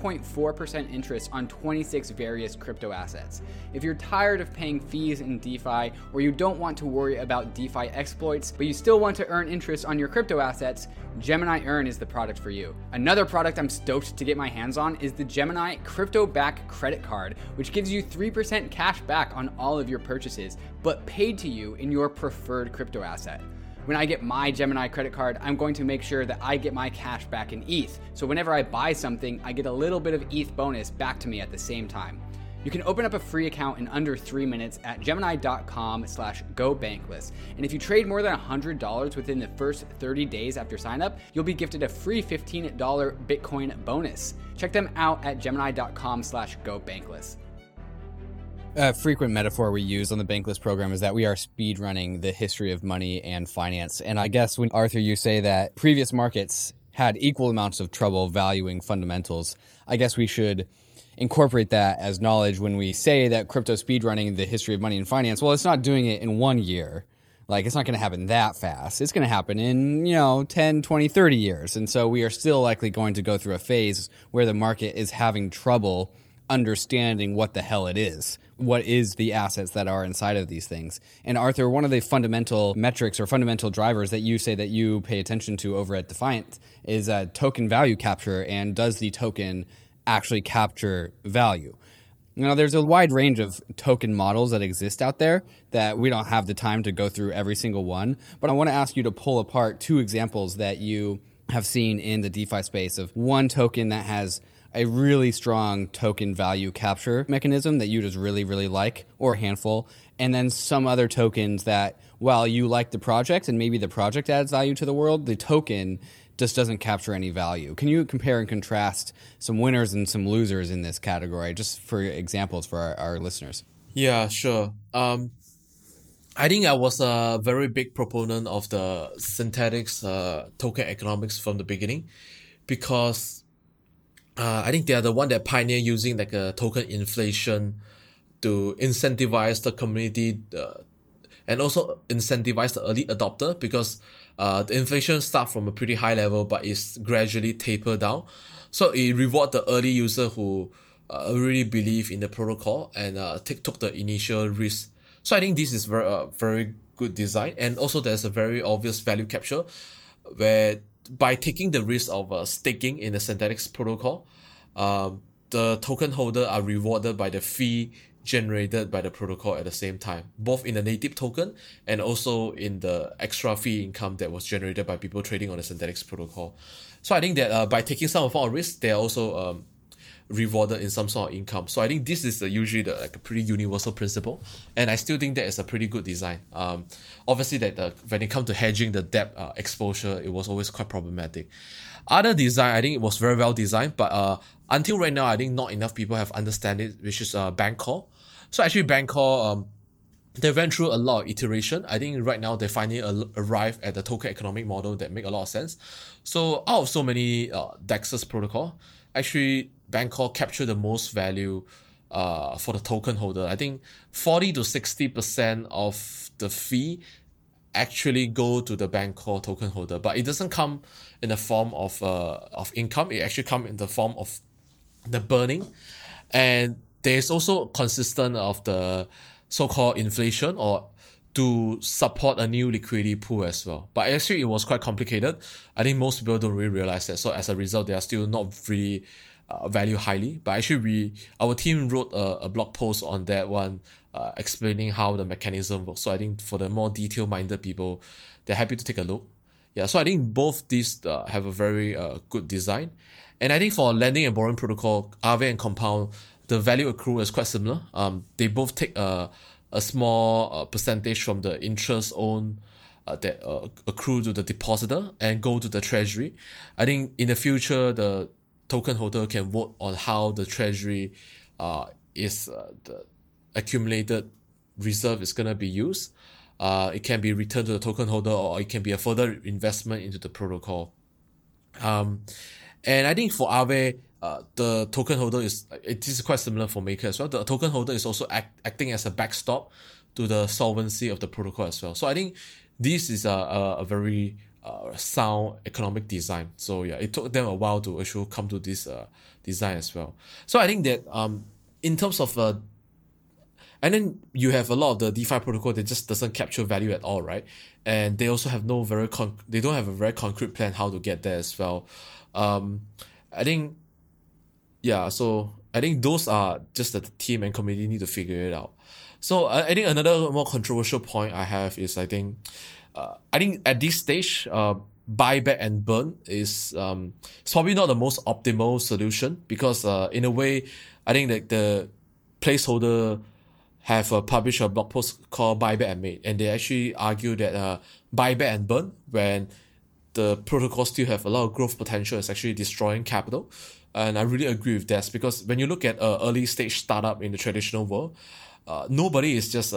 Speaker 2: 7.4% interest on 26 various crypto assets. If you're tired of paying fees in DeFi, or you don't want to worry about DeFi exploits, but you still want to earn interest on your crypto assets, Gemini Earn is the product for you. Another product I'm stoked to get my hands on is the Gemini Crypto Back Credit Card, which gives you 3% cash back on all of your purchases, but paid to you in your preferred crypto asset. When I get my Gemini credit card, I'm going to make sure that I get my cash back in ETH. So whenever I buy something, I get a little bit of ETH bonus back to me at the same time. You can open up a free account in under 3 minutes at gemini.com/gobankless. And if you trade more than $100 within the first 30 days after sign up, you'll be gifted a free $15 Bitcoin bonus. Check them out at gemini.com/gobankless. A frequent metaphor we use on the Bankless program is that we are speedrunning the history of money and finance. And I guess when, Arthur, you say that previous markets had equal amounts of trouble valuing fundamentals, I guess we should incorporate that as knowledge when we say that crypto speedrunning the history of money and finance. Well, it's not doing it in 1 year. Like, it's not going to happen that fast. It's going to happen in, 10, 20, 30 years. And so we are still likely going to go through a phase where the market is having trouble understanding what the hell it is. What is the assets that are inside of these things? And Arthur, one of the fundamental metrics or fundamental drivers that you say that you pay attention to over at Defiant is token value capture. And does the token actually capture value? There's a wide range of token models that exist out there that we don't have the time to go through every single one. But I want to ask you to pull apart 2 examples that you have seen in the DeFi space of one token that has a really strong token value capture mechanism that you just really, really like, or a handful, and then some other tokens that, while you like the project and maybe the project adds value to the world, the token just doesn't capture any value. Can you compare and contrast some winners and some losers in this category, just for examples for our listeners?
Speaker 3: Yeah, sure. I think I was a very big proponent of the synthetics token economics from the beginning, because I think they are the one that pioneer using like a token inflation to incentivize the community and also incentivize the early adopter, because the inflation starts from a pretty high level but is gradually taper down. So it reward the early user who really believe in the protocol and took the initial risk. So I think this is very good design. And also there's a very obvious value capture where by taking the risk of staking in the Synthetics protocol, the token holder are rewarded by the fee generated by the protocol at the same time, both in the native token and also in the extra fee income that was generated by people trading on the Synthetics protocol. So I think that by taking some of our risk, they are also rewarded in some sort of income. So I think this is usually a pretty universal principle, and I still think that is a pretty good design. Obviously that when it comes to hedging the debt exposure, it was always quite problematic. Other design, I think it was very well designed, but until right now, I think not enough people have understand it, which is Bancor. So actually Bancor, they went through a lot of iteration. I think right now they finally arrived at the token economic model that make a lot of sense. So out of so many DEXs protocol, actually Bancor captured the most value for the token holder. I think 40 to 60% of the fee actually go to the Bancor token holder, but it doesn't come in the form of income. It actually come in the form of the burning, and there's also consistent of the so-called inflation or to support a new liquidity pool as well. But actually it was quite complicated. I think most people don't really realize that. So as a result, they are still not really value highly. But actually our team wrote a blog post on that one, explaining how the mechanism works. So I think for the more detail-minded people, they're happy to take a look. Yeah, so I think both these have a very good design. And I think for lending and borrowing protocol, Aave and Compound, the value accrue is quite similar. They both take a small percentage from the interest owned that accrue to the depositor and go to the treasury. I think in the future, the token holder can vote on how the treasury is the accumulated reserve is going to be used. It can be returned to the token holder, or it can be a further investment into the protocol. And I think for Aave, the token holder it is quite similar for Maker as well. The token holder is also acting as a backstop to the solvency of the protocol as well. So I think this is a very sound economic design. So yeah, it took them a while to actually come to this design as well. So I think that in terms of and then you have a lot of the DeFi protocol that just doesn't capture value at all, right? And they also have they don't have a very concrete plan how to get there as well. I think, yeah, so I think those are just that the team and community need to figure it out. So I think another more controversial point I have is I think at this stage, buyback and burn is it's probably not the most optimal solution because in a way, I think that the placeholder have published a blog post called Buyback and Made, and they actually argue that buyback and burn, when the protocol still have a lot of growth potential, is actually destroying capital. And I really agree with that because when you look at early stage startup in the traditional world, nobody is just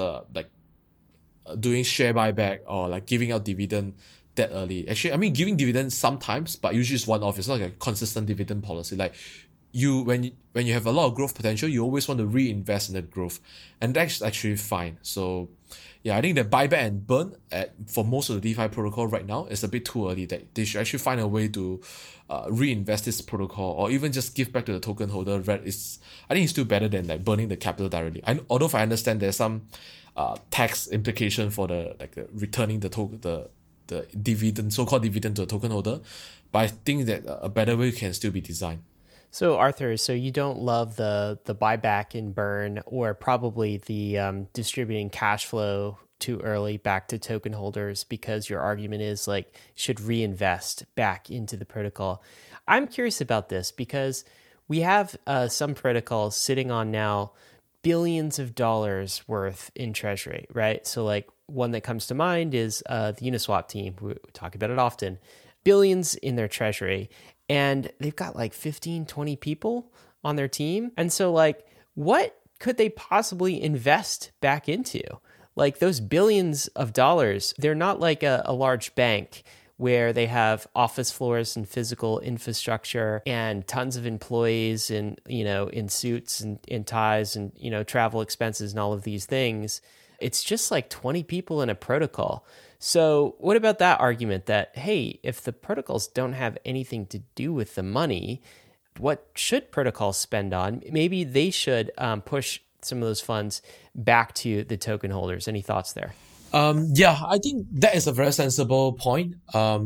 Speaker 3: doing share buyback or like giving out dividend that early. Actually, I mean, giving dividends sometimes, but usually it's one-off. It's not like a consistent dividend policy. Like when you have a lot of growth potential, you always want to reinvest in that growth, and that's actually fine. So yeah, I think that buyback and burn for most of the DeFi protocol right now is a bit too early. That they should actually find a way to reinvest this protocol or even just give back to the token holder. I think it's still better than like burning the capital directly. Although I understand there's some tax implication for the returning the dividend, so-called dividend to the token holder, but I think that a better way can still be designed.
Speaker 1: So Arthur, you don't love the buyback and burn, or probably the distributing cash flow too early back to token holders, because your argument is like should reinvest back into the protocol. I'm curious about this because we have some protocols sitting on now billions of dollars worth in treasury, right? So like one that comes to mind is the Uniswap team. We talk about it often. Billions in their treasury. And they've got like 15, 20 people on their team. And so like, what could they possibly invest back into? Like those billions of dollars, they're not like a large bank where they have office floors and physical infrastructure and tons of employees and, in suits and in ties and, travel expenses and all of these things. It's just like 20 people in a protocol. So what about that argument that, hey, if the protocols don't have anything to do with the money, what should protocols spend on? Maybe they should push some of those funds back to the token holders. Any thoughts there?
Speaker 3: Yeah, I think that is a very sensible point.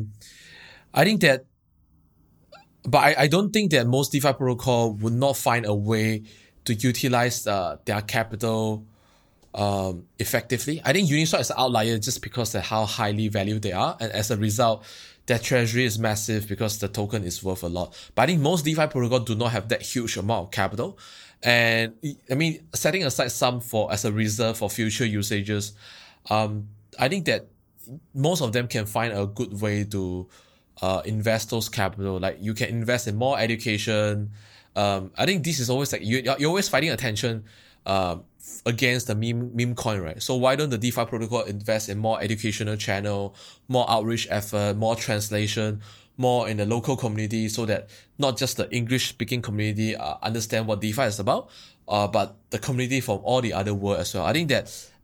Speaker 3: I think that, but I don't think that most DeFi protocol would not find a way to utilize their capital effectively. I think Uniswap is an outlier just because of how highly valued they are, and as a result, their treasury is massive because the token is worth a lot. But I think most DeFi protocols do not have that huge amount of capital, and I mean, setting aside some as a reserve for future usages, I think that most of them can find a good way to invest those capital. Like you can invest in more education. I think this is always like you're always fighting attention against the meme coin, right? So why don't the DeFi protocol invest in more educational channel, more outreach effort, more translation, more in the local community, so that not just the English speaking community understand what DeFi is about, but the community from all the other world as well. I think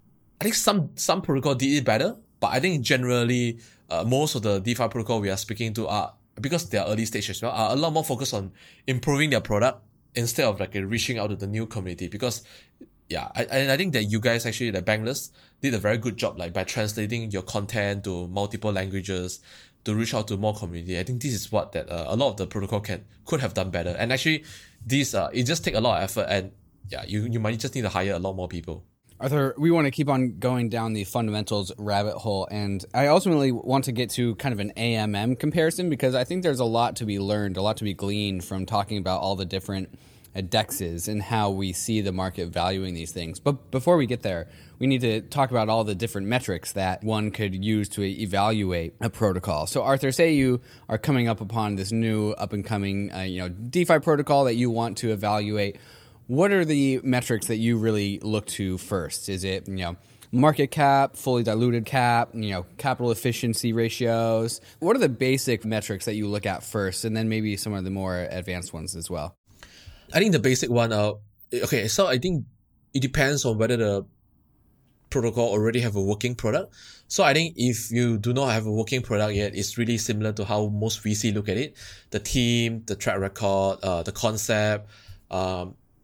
Speaker 3: some protocol did it better, but I think generally most of the DeFi protocol we are speaking to are, because they are early stage as well, are a lot more focused on improving their product instead of like reaching out to the new community. Because yeah, I think that you guys actually, like Bankless, did a very good job, like by translating your content to multiple languages to reach out to more community. I think this is what that a lot of the protocol could have done better. And actually, it just take a lot of effort, and yeah, you might just need to hire a lot more people.
Speaker 2: Arthur, we want to keep on going down the fundamentals rabbit hole, and I ultimately want to get to kind of an AMM comparison, because I think there's a lot to be learned, a lot to be gleaned from talking about all the different DEXs and how we see the market valuing these things. But before we get there, we need to talk about all the different metrics that one could use to evaluate a protocol. So Arthur, say you are coming up upon this new up-and-coming DeFi protocol that you want to evaluate. What are the metrics that you really look to first? Is it, market cap, fully diluted cap, capital efficiency ratios? What are the basic metrics that you look at first, and then maybe some of the more advanced ones as well?
Speaker 3: I think the basic one, okay, so I think it depends on whether the protocol already have a working product. So I think if you do not have a working product yet, it's really similar to how most VC look at it. The team, the track record, the concept,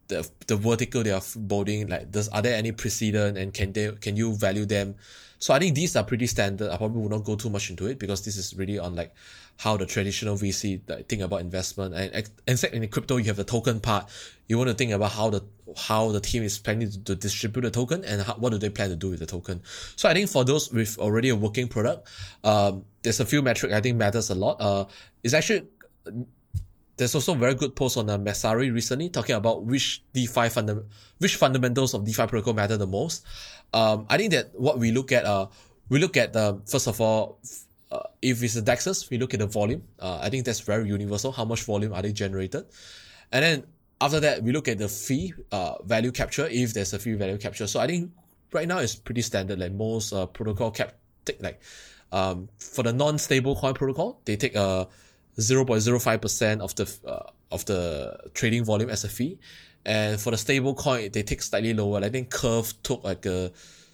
Speaker 3: the vertical they are building, like are there any precedent, and can you value them? So I think these are pretty standard. I probably will not go too much into it because this is really on like how the traditional VC think about investment. And in crypto, you have the token part. You want to think about how the team is planning to distribute the token, and what do they plan to do with the token. So I think for those with already a working product, there's a few metrics I think matters a lot. It's actually, there's also a very good post on Messari recently talking about which fundamentals of DeFi protocol matter the most. I think that what we look at, first of all, if it's a DEXs, we look at the volume. I think that's very universal. How much volume are they generated? And then after that, we look at the fee value capture, if there's a fee value capture. So I think right now it's pretty standard. Like most protocol take like for the non-stable coin protocol, they take 0.05% of the trading volume as a fee. And for the stable coin, they take slightly lower. I think Curve took like a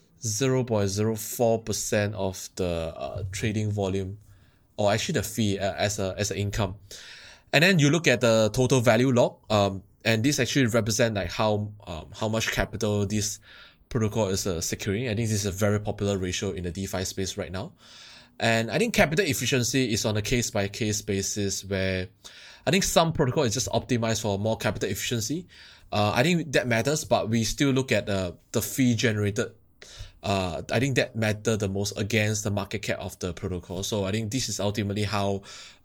Speaker 3: 0.04% of the trading volume, or actually the fee as an income. And then you look at the total value log, and this actually represent like how much capital this protocol is securing. I think this is a very popular ratio in the DeFi space right now. And I think capital efficiency is on a case-by-case basis, where I think some protocol is just optimized for more capital efficiency. I think that matters, but we still look at the fee generated. I think that matter the most against the market cap of the protocol. So I think this is ultimately how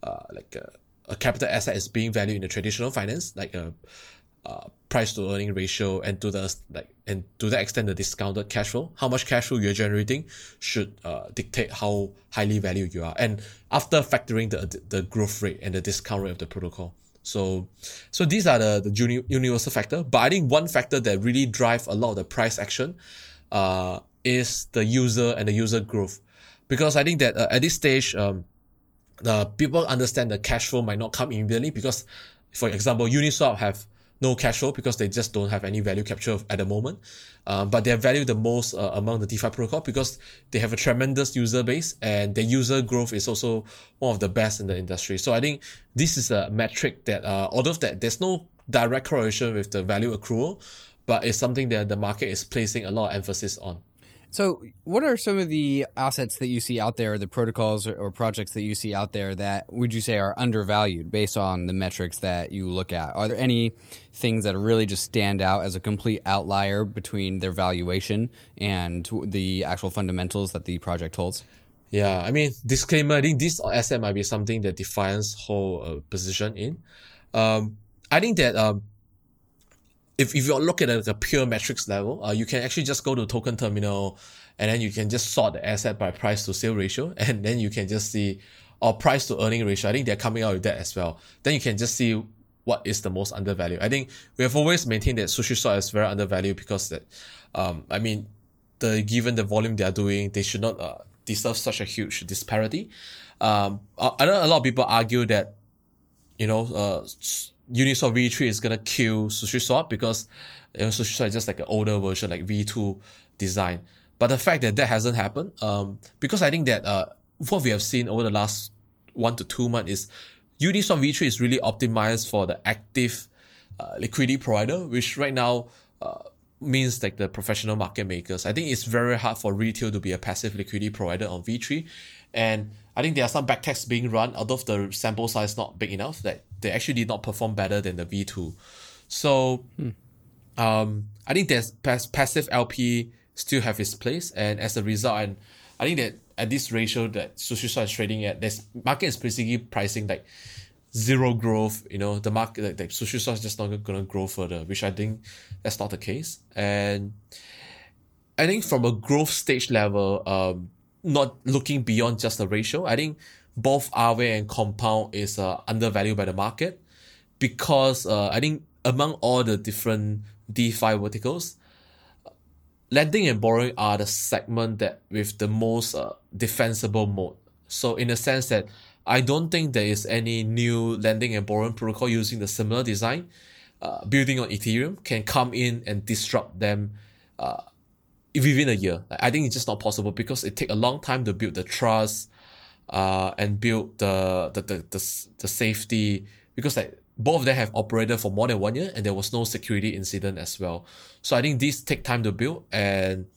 Speaker 3: a capital asset is being valued in the traditional finance, like a price to earning ratio, and to the extent the discounted cash flow, how much cash flow you're generating should dictate how highly valued you are, and after factoring the growth rate and the discount rate of the protocol. So these are the universal factor. But I think one factor that really drive a lot of the price action is the user and the user growth, because I think that at this stage, the people understand the cash flow might not come immediately, because, for example, Uniswap have no cash flow because they just don't have any value capture at the moment. But they're valued the most among the DeFi protocol because they have a tremendous user base, and their user growth is also one of the best in the industry. So I think this is a metric that, although that there's no direct correlation with the value accrual, but it's something that the market is placing a lot of emphasis on.
Speaker 2: So what are some of the assets that you see out there, the protocols or projects that you see out there that would you say are undervalued based on the metrics that you look at? Are there any things that really just stand out as a complete outlier between their valuation and the actual fundamentals that the project holds?
Speaker 3: Yeah, I mean, disclaimer, I think this asset might be something that Defiance hold position in. I think that if you look at the pure metrics level, you can actually just go to token terminal, and then you can just sort the asset by price to sale ratio, and then you can just see, or price to earning ratio. I think they're coming out with that as well. Then you can just see what is the most undervalued. I think we have always maintained that SushiSwap is very undervalued because that, I mean, given the volume they are doing, they should not deserve such a huge disparity. I know a lot of people argue that, Uniswap V3 is gonna kill SushiSwap because SushiSwap is just like an older version, like V2 design. But the fact that hasn't happened, because I think that what we have seen over the last 1 to 2 months is Uniswap V3 is really optimized for the active liquidity provider, which right now means like the professional market makers. I think it's very hard for retail to be a passive liquidity provider on V3. And I think there are some backtests being run, although the sample size is not big enough, that they actually did not perform better than the V2. So I think there's passive LP still have its place, and as a result, and I think that at this ratio that SushiSwap is trading at, this market is basically pricing like zero growth. The market, like SushiSwap is just not going to grow further, which I think that's not the case. And I think from a growth stage level, not looking beyond just the ratio, I think both Aave and Compound is undervalued by the market, because I think among all the different DeFi verticals, lending and borrowing are the segment that with the most defensible mode. So in the sense that I don't think there is any new lending and borrowing protocol using the similar design, building on Ethereum, can come in and disrupt them within a year. I think it's just not possible, because it takes a long time to build the trust and build the safety, because like both of them have operated for more than 1 year, and there was no security incident as well. So I think these take time to build, and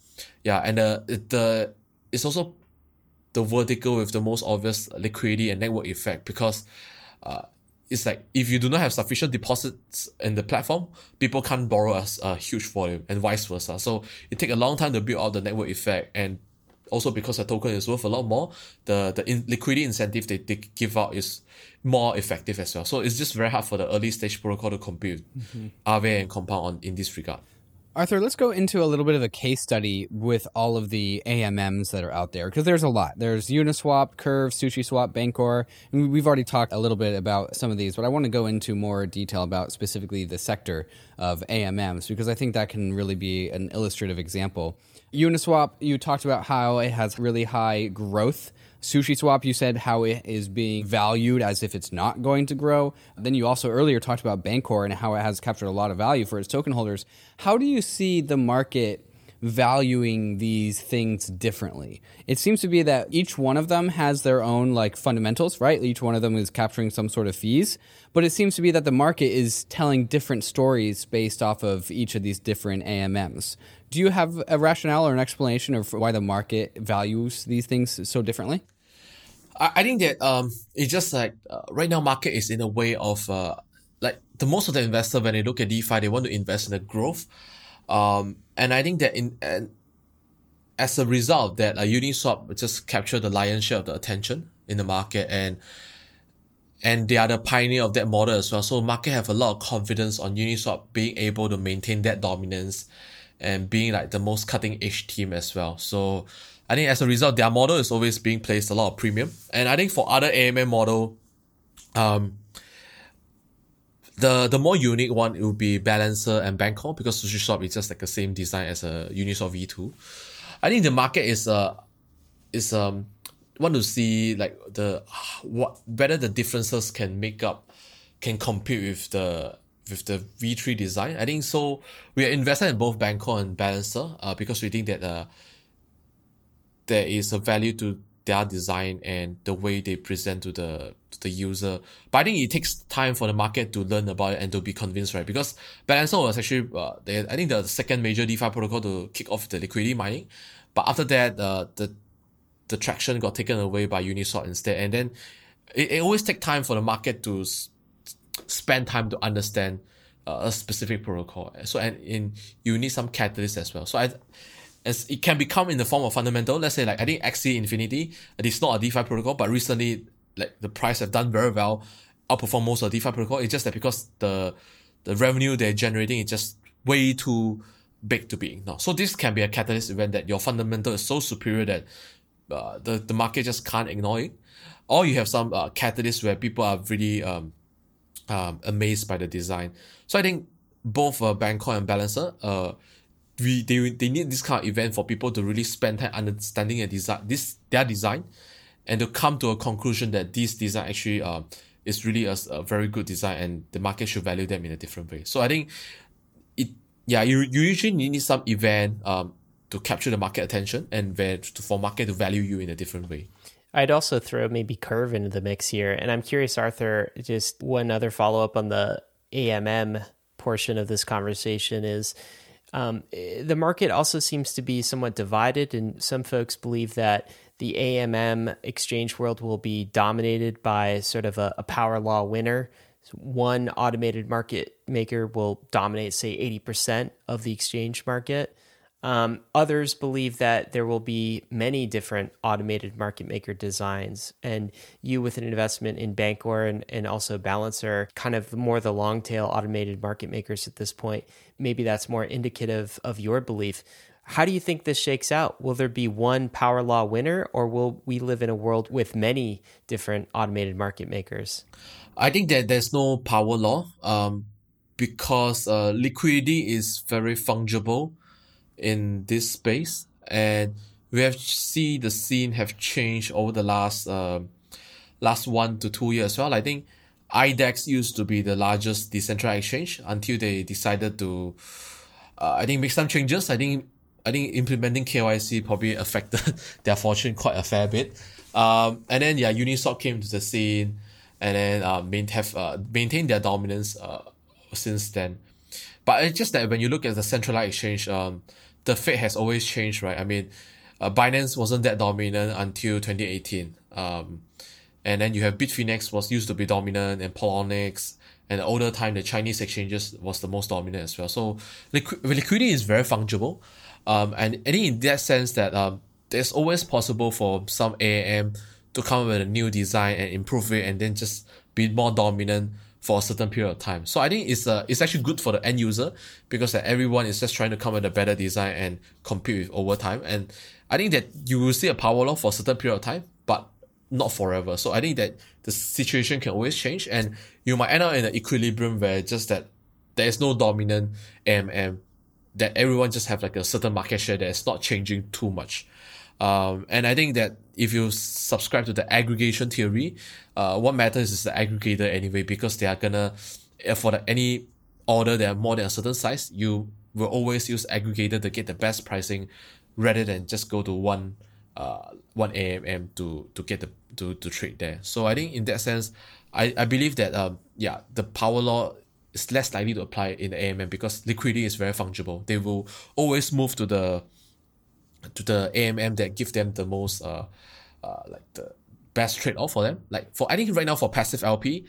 Speaker 3: it's also the vertical with the most obvious liquidity and network effect, because it's like if you do not have sufficient deposits in the platform, people can't borrow a huge volume, and vice versa. So it takes a long time to build out the network effect, and also because the token is worth a lot more, the liquidity incentive they give out is more effective as well. So it's just very hard for the early stage protocol to compete Aave and Compound in this regard.
Speaker 2: Arthur, let's go into a little bit of a case study with all of the AMMs that are out there, because there's a lot. There's Uniswap, Curve, SushiSwap, Bancor, and we've already talked a little bit about some of these, but I want to go into more detail about specifically the sector of AMMs, because I think that can really be an illustrative example. Uniswap, you talked about how it has really high growth. SushiSwap, you said how it is being valued as if it's not going to grow. Then you also earlier talked about Bancor and how it has captured a lot of value for its token holders. How do you see the market valuing these things differently? It seems to be that each one of them has their own like fundamentals, right? Each one of them is capturing some sort of fees, but it seems to be that the market is telling different stories based off of each of these different AMMs. Do you have a rationale or an explanation of why the market values these things so differently?
Speaker 3: I think that it's just like right now market is in a way of like the most of the investors, when they look at DeFi, they want to invest in the growth. And I think that as a result of that, Uniswap just captured the lion's share of the attention in the market, and they are the pioneer of that model as well. So market have a lot of confidence on Uniswap being able to maintain that dominance and being like the most cutting edge team as well. So I think as a result, their model is always being placed a lot of premium. And I think for other AMM model, the more unique one, it would be Balancer and Bancor, because SushiSwap is just like the same design as a Uniswap V2. I think the market is want to see like whether the differences can compete with the V3 design. I think so. We are invested in both Bancor and Balancer because we think that there is a value to their design and the way they present to the user. But I think it takes time for the market to learn about it and to be convinced, right? Because Balancer was actually I think the second major DeFi protocol to kick off the liquidity mining. But after that, the traction got taken away by Uniswap instead. And then it always takes time for the market to spend time to understand a specific protocol. So you need some catalyst as well. So as it can become in the form of fundamental. Let's say like I think XC Infinity, it is not a DeFi protocol, but recently like the price have done very well, outperform most of the DeFi protocol. It's just that because the revenue they're generating is just way too big to be ignored. So this can be a catalyst event that your fundamental is so superior that the market just can't ignore it. Or you have some catalyst where people are really amazed by the design. So I think both Bancor and Balancer, they need this kind of event for people to really spend time understanding their design, and to come to a conclusion that this design actually is really a very good design, and the market should value them in a different way. So I think you usually need some event to capture the market attention and for market to value you in a different way.
Speaker 1: I'd also throw maybe Curve into the mix here. And I'm curious, Arthur, just one other follow-up on the AMM portion of this conversation is the market also seems to be somewhat divided, and some folks believe that the AMM exchange world will be dominated by sort of a power law winner. So one automated market maker will dominate, say, 80% of the exchange market. Others believe that there will be many different automated market maker designs, and you with an investment in Bancor and also Balancer, kind of more the long tail automated market makers at this point. Maybe that's more indicative of your belief. How do you think this shakes out? Will there be one power law winner, or will we live in a world with many different automated market makers?
Speaker 3: I think that there's no power law because liquidity is very fungible in this space, and we have seen the scene have changed over the last 1 to 2 years as well. I think IDEX used to be the largest decentralized exchange until they decided to I think make some changes. I think implementing KYC probably affected their fortune quite a fair bit. And then Uniswap came to the scene, and then maintained their dominance since then. But it's just that when you look at the centralized exchange, the fate has always changed, right? I mean, Binance wasn't that dominant until 2018. And then you have Bitfinex was used to be dominant, and Poloniex, and the older time, the Chinese exchanges was the most dominant as well. So liquidity is very fungible. And I think in that sense that it's always possible for some AMM to come up with a new design and improve it and then just be more dominant for a certain period of time. So I think it's actually good for the end user because everyone is just trying to come with a better design and compete with over time. And I think that you will see a power law for a certain period of time, but not forever. So I think that the situation can always change, and you might end up in an equilibrium where just that there is no dominant AMM, that everyone just have like a certain market share that is not changing too much. And I think that if you subscribe to the aggregation theory, what matters is the aggregator anyway, because they are gonna, for any order that are more than a certain size, you will always use aggregator to get the best pricing rather than just go to one AMM to get to trade there. So I think in that sense, I believe that the power law is less likely to apply in the AMM because liquidity is very fungible. They will always move to the AMM that give them the most like the best trade-off for them. Like I think right now for passive LP,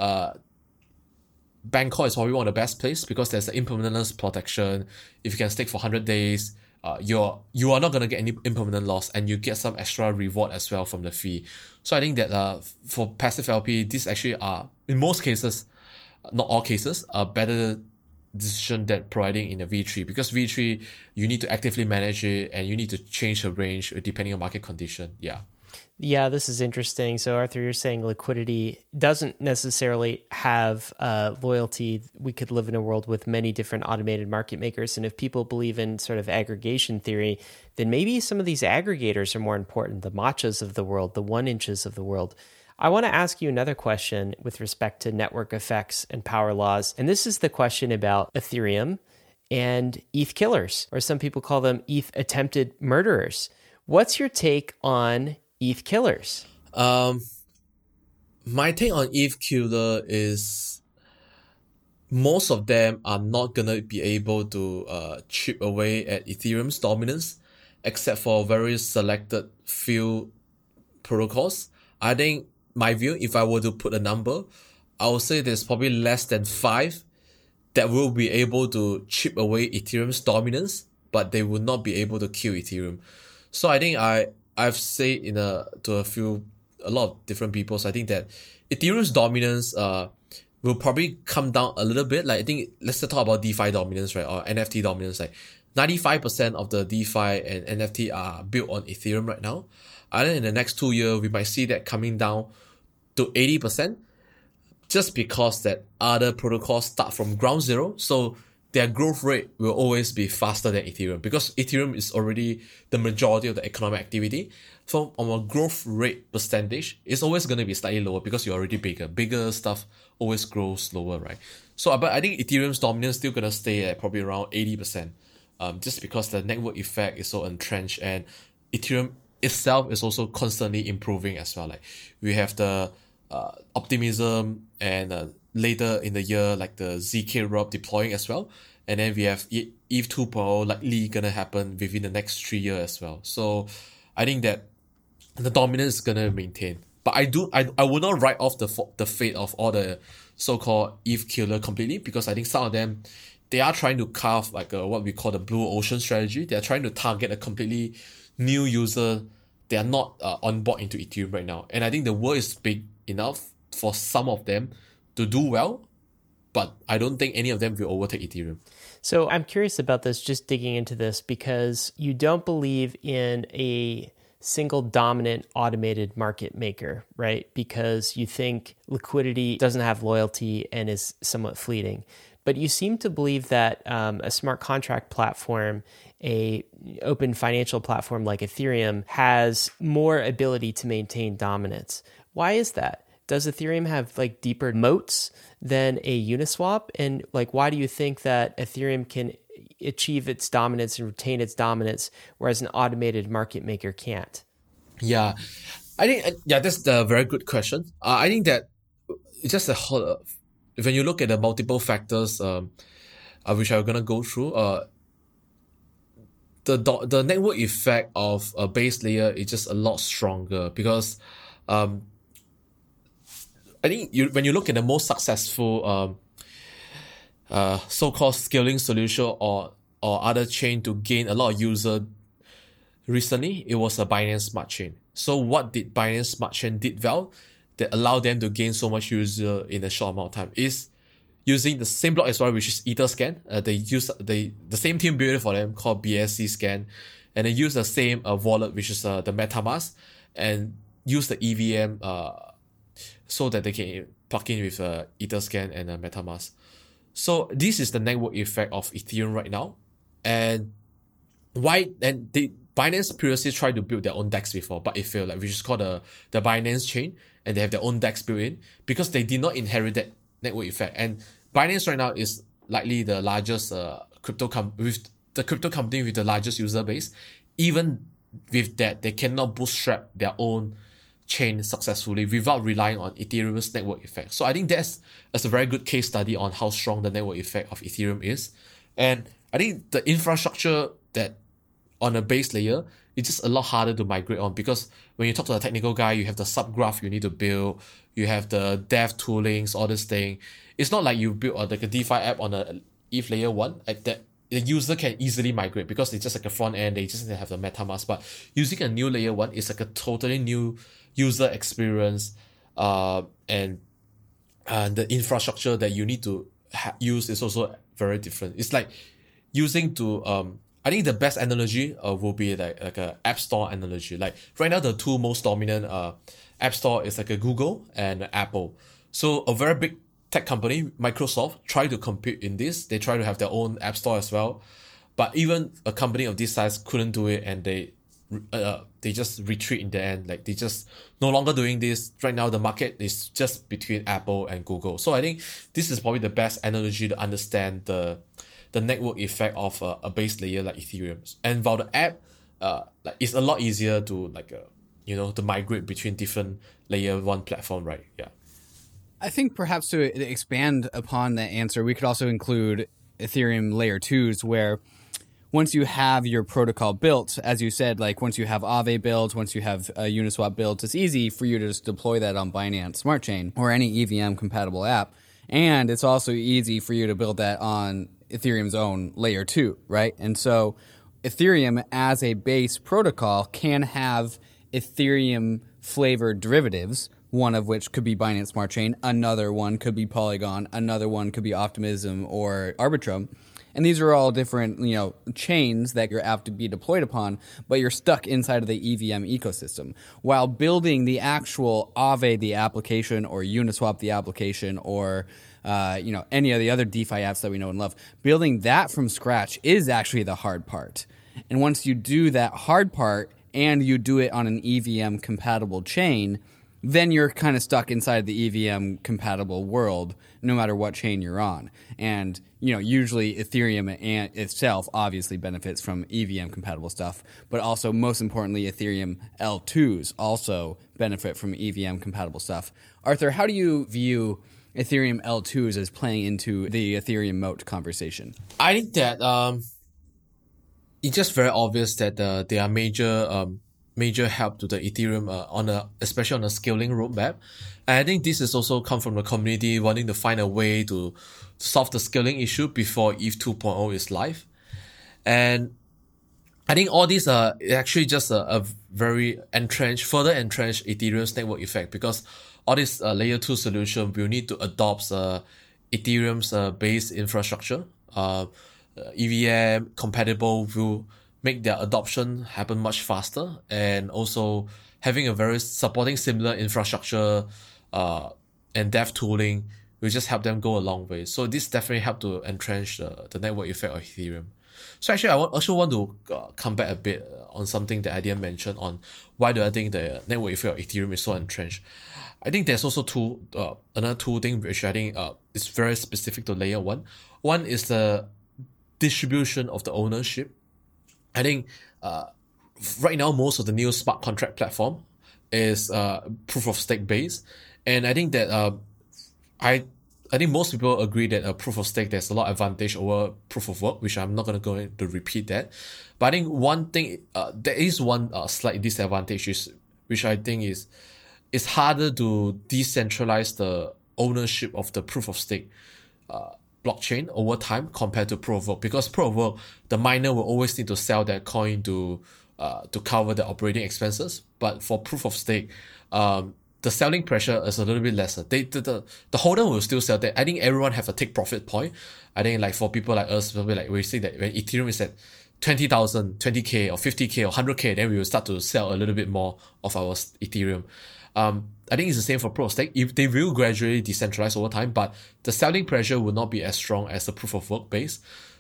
Speaker 3: Bangkok is probably one of the best place because there's the impermanence protection. If you can stake for 100 days, you are not going to get any impermanent loss, and you get some extra reward as well from the fee. So I think that for passive LP, these actually are, in most cases, not all cases, a better decision than providing in a V3, because V3, you need to actively manage it and you need to change the range depending on market condition.
Speaker 1: Yeah, this is interesting. So Arthur, you're saying liquidity doesn't necessarily have loyalty. We could live in a world with many different automated market makers. And if people believe in sort of aggregation theory, then maybe some of these aggregators are more important, the matchas of the world, the 1inches of the world. I want to ask you another question with respect to network effects and power laws. And this is the question about Ethereum and ETH killers, or some people call them ETH attempted murderers. What's your take on ETH killers?
Speaker 3: My take on ETH killer is most of them are not going to be able to chip away at Ethereum's dominance, except for very selected few protocols. I think my view, if I were to put a number, I would say there's probably less than 5 that will be able to chip away Ethereum's dominance, but they will not be able to kill Ethereum. So I think I've said to a lot of different people, so I think that Ethereum's dominance will probably come down a little bit. Like I think let's talk about DeFi dominance, right, or NFT dominance. Like 95% of the DeFi and NFT are built on Ethereum right now. I think in the next 2 years, we might see that coming down to 80%, just because that other protocols start from ground zero. So their growth rate will always be faster than Ethereum, because Ethereum is already the majority of the economic activity. So on a growth rate percentage, it's always going to be slightly lower because you're already bigger. Bigger stuff always grows slower, right? So, but I think Ethereum's dominance is still going to stay at probably around 80%, just because the network effect is so entrenched, and Ethereum itself is also constantly improving as well. Like we have the optimism, and later in the year, like the ZK Rub deploying as well. And then we have ETH 2.0 likely gonna happen within the next 3 years as well. So I think that the dominance is gonna maintain. But I will not write off the fate of all the so-called ETH killer completely, because I think some of them, they are trying to carve like what we call the blue ocean strategy. They are trying to target a completely new user. They are not on board into Ethereum right now. And I think the world is big enough for some of them to do well, but I don't think any of them will overtake Ethereum.
Speaker 1: So I'm curious about this, just digging into this, because you don't believe in a single dominant automated market maker, right? Because you think liquidity doesn't have loyalty and is somewhat fleeting. But you seem to believe that a smart contract platform, a open financial platform like Ethereum, has more ability to maintain dominance. Why is that? Does Ethereum have like deeper moats than a Uniswap? And like, why do you think that Ethereum can achieve its dominance and retain its dominance, whereas an automated market maker can't?
Speaker 3: Yeah, I think that's a very good question. I think that it's just a whole, when you look at the multiple factors, which I'm gonna go through, the network effect of a base layer is just a lot stronger because, I think when you look at the most successful, so-called scaling solution or other chain to gain a lot of user recently, it was a Binance Smart Chain. So what did Binance Smart Chain did well that allowed them to gain so much user in a short amount of time is using the same block explorer, which is Etherscan. They use the same team built it for them called BSC Scan, and they use the same wallet, which is the MetaMask, and use the EVM so that they can plug in with Etherscan and MetaMask. So this is the network effect of Ethereum right now, and Binance previously tried to build their own DEX before, but it failed, which is called the Binance chain, and they have their own DEX built in because they did not inherit that network effect. And Binance right now is likely the largest crypto company with the largest user base. Even with that, they cannot bootstrap their own chain successfully without relying on Ethereum's network effect. So I think that's a very good case study on how strong the network effect of Ethereum is. And I think the infrastructure that on a base layer, it's just a lot harder to migrate on because when you talk to a technical guy, you have the subgraph you need to build, you have the dev toolings, all this thing. It's not like you build like a DeFi app on a ETH layer 1 like that. The user can easily migrate because it's just like a front end, they just have the MetaMask. But using a new layer 1 is like a totally new user experience, and the infrastructure that you need to use is also very different. It's like using to I think the best analogy will be like a app store analogy. Like right now, the two most dominant app store is like a Google and Apple. So a very big tech company, Microsoft, try to compete in this. They try to have their own app store as well, but even a company of this size couldn't do it, and they just retreat in the end. Like they just no longer doing this. Right now, the market is just between Apple and Google. So I think this is probably the best analogy to understand the network effect of a base layer like Ethereum. And while the app, like it's a lot easier to to migrate between different layer 1 platform, right? Yeah.
Speaker 2: I think perhaps to expand upon that answer, we could also include Ethereum layer 2s, where once you have your protocol built, as you said, like once you have Aave built, once you have Uniswap built, it's easy for you to just deploy that on Binance Smart Chain or any EVM compatible app. And it's also easy for you to build that on Ethereum's own layer 2, right? And so Ethereum as a base protocol can have Ethereum flavored derivatives, one of which could be Binance Smart Chain, another one could be Polygon, another one could be Optimism or Arbitrum. And these are all different, chains that your app to be deployed upon, but you're stuck inside of the EVM ecosystem. While building the actual Aave, the application, or Uniswap, the application, or any of the other DeFi apps that we know and love, building that from scratch is actually the hard part. And once you do that hard part and you do it on an EVM compatible chain, then you're kind of stuck inside the EVM compatible world, no matter what chain you're on. And, usually Ethereum itself obviously benefits from EVM compatible stuff, but also most importantly, Ethereum L2s also benefit from EVM compatible stuff. Arthur, how do you view Ethereum L2s as playing into the Ethereum moat conversation?
Speaker 3: I think that it's just very obvious that there are major help to the Ethereum especially on a scaling roadmap. And I think this is also come from the community wanting to find a way to solve the scaling issue before ETH 2.0 is live. And I think all these are actually just a very further entrenched Ethereum's network effect, because all this layer 2 solution will need to adopt Ethereum's base infrastructure. EVM compatible will make their adoption happen much faster, and also having a very supporting similar infrastructure and dev tooling will just help them go a long way. So this definitely helped to entrench the network effect of Ethereum. So actually, I also want to come back a bit on something that I didn't mention on why do I think the network effect of Ethereum is so entrenched. I think there's also another two thing which I think is very specific to layer 1. One is the distribution of the ownership. I think right now most of the new smart contract platform is proof of stake based, and I think that I think most people agree that a proof of stake, there's a lot of advantage over proof of work, which I'm not going to go into repeat that. But I think one thing, there is one slight disadvantage, which I think is it's harder to decentralize the ownership of the proof of stake blockchain over time compared to proof of work. Because proof of work, the miner will always need to sell that coin to cover the operating expenses. But for proof of stake, the selling pressure is a little bit lesser. The holder will still sell that. I think everyone have a take profit point. I think like for people like us, like we see that when Ethereum is at 20,000, 20K or 50K or 100K, then we will start to sell a little bit more of our Ethereum. I think it's the same for proof of stake. If they will gradually decentralize over time, but the selling pressure will not be as strong as the proof of work base.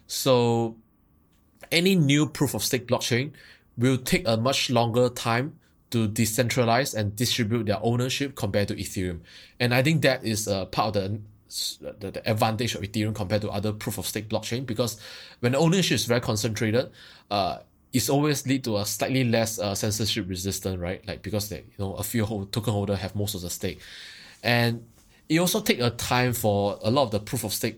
Speaker 3: So any new proof of stake blockchain will take a much longer time to decentralize and distribute their ownership compared to Ethereum. And I think that is part of the advantage of Ethereum compared to other proof of stake blockchain, because when the ownership is very concentrated, it's always lead to a slightly less censorship resistant, right? Like because they, a few token holder have most of the stake. And it also take a time for a lot of the proof of stake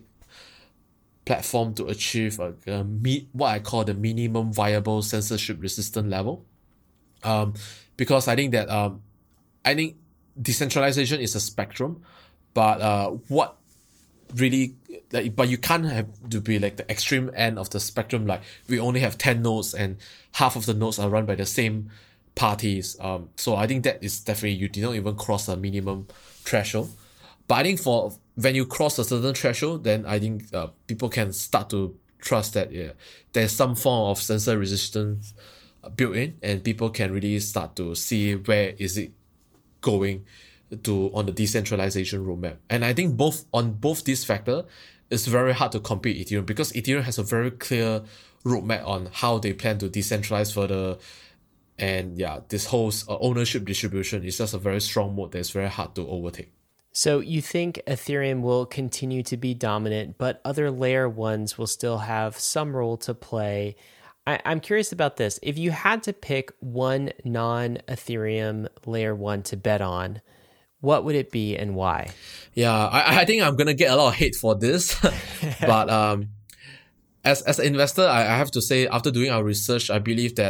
Speaker 3: platform to achieve what I call the minimum viable censorship resistant level. Because I think that I think decentralization is a spectrum, but what really, but you can't have to be like the extreme end of the spectrum. Like we only have 10 nodes and half of the nodes are run by the same parties. So I think that is definitely, you did not even cross a minimum threshold. But I think for when you cross a certain threshold, then I think people can start to trust that there's some form of censor resistance built in, and people can really start to see where is it going to on the decentralization roadmap. And I think on both these factors, it's very hard to compete Ethereum, because Ethereum has a very clear roadmap on how they plan to decentralize further. And this whole ownership distribution is just a very strong mode that's very hard to overtake.
Speaker 1: So you think Ethereum will continue to be dominant, but other layer ones will still have some role to play. I'm curious about this. If you had to pick one non-Ethereum layer one to bet on, what would it be and why?
Speaker 3: Yeah, I think I'm going to get a lot of hate for this. But as an investor, I have to say, after doing our research, I believe that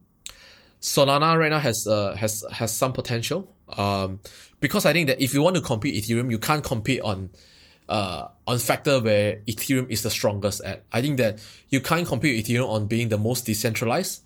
Speaker 3: Solana right now has some potential. Because I think that if you want to compete Ethereum, you can't compete on factor where Ethereum is the strongest at. I think that you can't compete Ethereum on being the most decentralized,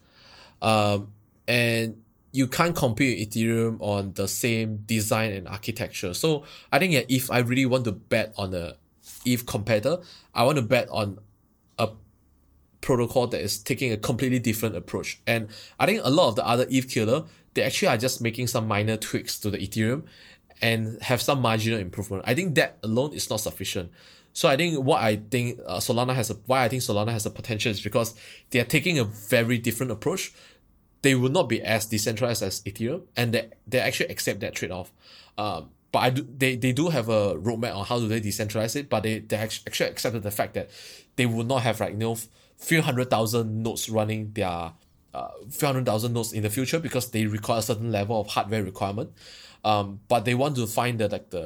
Speaker 3: and you can't compete Ethereum on the same design and architecture. So I think if I really want to bet on a ETH competitor, I want to bet on a protocol that is taking a completely different approach. And I think a lot of the other ETH killer, they actually are just making some minor tweaks to the Ethereum and have some marginal improvement. I think that alone is not sufficient. So I think why I think Solana has a potential is because they are taking a very different approach. They will not be as decentralized as Ethereum, and they actually accept that trade-off. But they do have a roadmap on how do they decentralize it, but they actually accepted the fact that they will not have few 100,000 nodes running their few 100,000 nodes in the future, because they require a certain level of hardware requirement. But they want to find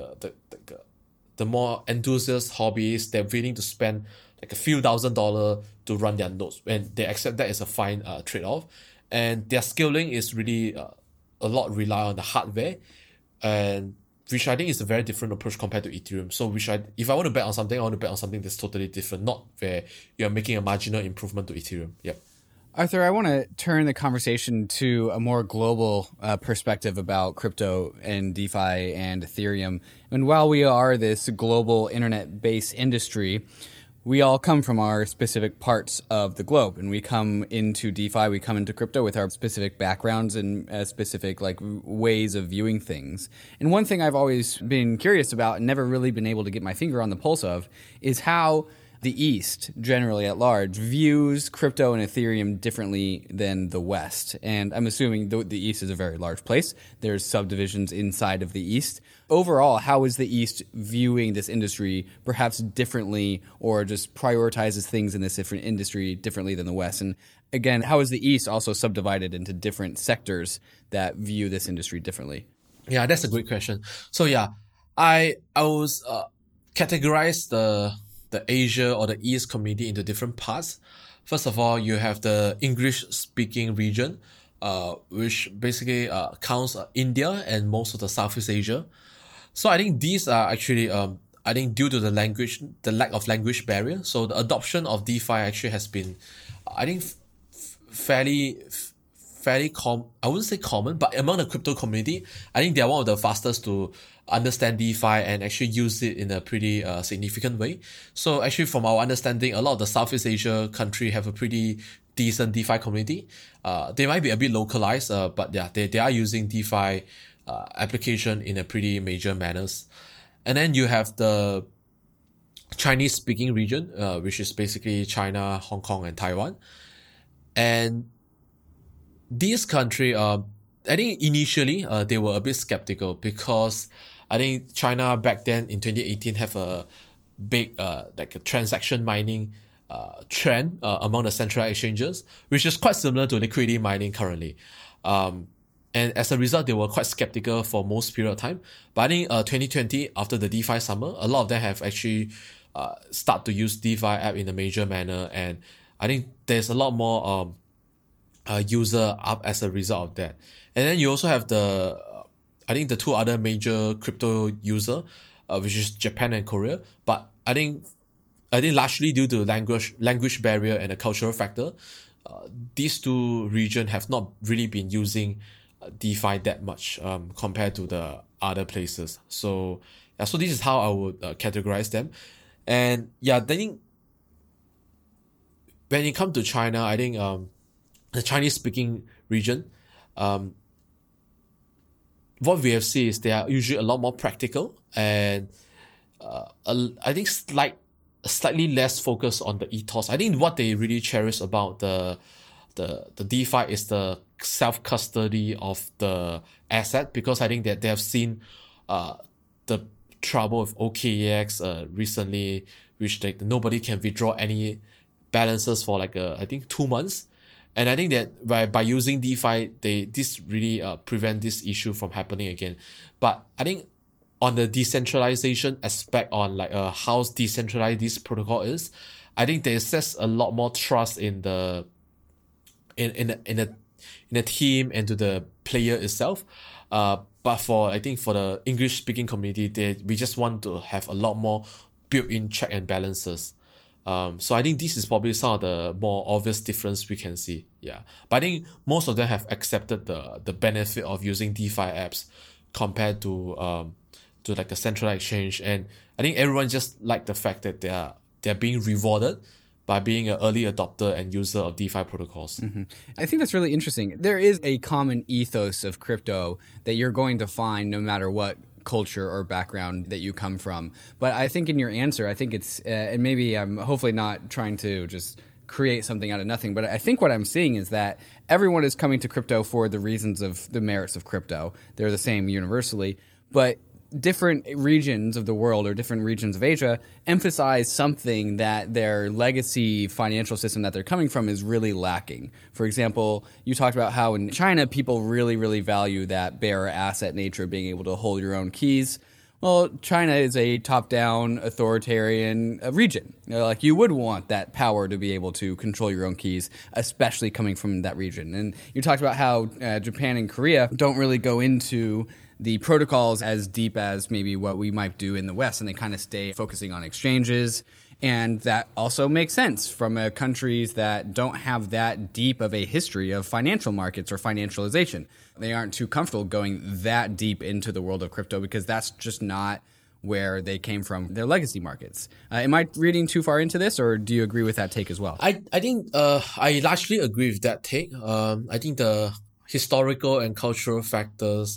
Speaker 3: the more enthusiast hobbyists, they're willing to spend like a few $1,000s to run their nodes, and they accept that as a fine trade-off. And their scaling is really a lot rely on the hardware, and which I think is a very different approach compared to Ethereum. So if I want to bet on something, I want to bet on something that's totally different, not where you're making a marginal improvement to Ethereum. Yep.
Speaker 2: Arthur, I want to turn the conversation to a more global perspective about crypto and DeFi and Ethereum. And while we are this global internet-based industry, we all come from our specific parts of the globe, and we come into DeFi, we come into crypto with our specific backgrounds and specific ways of viewing things. And one thing I've always been curious about and never really been able to get my finger on the pulse of is how the East, generally at large, views crypto and Ethereum differently than the West. And I'm assuming the East is a very large place. There's subdivisions inside of the East. Overall, how is the East viewing this industry perhaps differently, or just prioritizes things in this different industry differently than the West? And again, how is the East also subdivided into different sectors that view this industry differently?
Speaker 3: Yeah, that's a great question. So I was categorize the Asia or the East community into different parts. First of all, you have the English speaking region, which basically counts India and most of the Southeast Asia. So I think these are actually I think due to the lack of language barrier. So the adoption of DeFi actually has been, I think, fairly I wouldn't say common, but among the crypto community, I think they are one of the fastest to understand DeFi and actually use it in a pretty significant way. So actually, from our understanding, a lot of the Southeast Asia country have a pretty decent DeFi community. They might be a bit localized, but yeah, they are using DeFi application in a pretty major manners. And then you have the Chinese speaking region, which is basically China, Hong Kong, and Taiwan. And this country, I think initially they were a bit skeptical because I think China back then in 2018 have a big like a transaction mining trend among the central exchanges, which is quite similar to liquidity mining currently. And as a result, they were quite skeptical for most period of time. But I think 2020, after the DeFi summer, a lot of them have actually start to use DeFi app in a major manner. And I think there's a lot more user up as a result of that. And then you also have I think the two other major crypto user, which is Japan and Korea. But I think largely due to language barrier and a cultural factor, these two regions have not really been using DeFi that much compared to the other places. So yeah, so this is how I would categorize them. And yeah, then when it comes to China, I think the Chinese speaking region, what we have seen is they are usually a lot more practical and I think slightly less focused on the ethos. I think what they really cherish about the DeFi is the self-custody of the asset, because I think that they have seen the trouble with OKEX recently, which nobody can withdraw any balances for I think 2 months. And I think that by using DeFi, this really prevent this issue from happening again. But I think on the decentralization aspect, on how decentralized this protocol is, I think there's just a lot more trust in the team and to the player itself. But I think for the English speaking community, we just want to have a lot more built-in check and balances. So I think this is probably some of the more obvious difference we can see. Yeah. But I think most of them have accepted the benefit of using DeFi apps compared to like a central exchange. And I think everyone just like the fact that they're being rewarded by being an early adopter and user of DeFi protocols.
Speaker 2: Mm-hmm. I think that's really interesting. There is a common ethos of crypto that you're going to find no matter what culture or background that you come from. But I think in your answer, I think it's, and maybe I'm hopefully not trying to just create something out of nothing, but I think what I'm seeing is that everyone is coming to crypto for the reasons of the merits of crypto. They're the same universally, but different regions of the world or different regions of Asia emphasize something that their legacy financial system that they're coming from is really lacking. For example, you talked about how in China, people really, really value that bearer asset nature, being able to hold your own keys. Well, China is a top-down authoritarian region. You would want that power to be able to control your own keys, especially coming from that region. And you talked about how Japan and Korea don't really go into the protocols as deep as maybe what we might do in the West, and they kind of stay focusing on exchanges. And that also makes sense from countries that don't have that deep of a history of financial markets or financialization. They aren't too comfortable going that deep into the world of crypto because that's just not where they came from, their legacy markets. Am I reading too far into this, or do you agree with that take as well?
Speaker 3: I think I largely agree with that take. I think the historical and cultural factors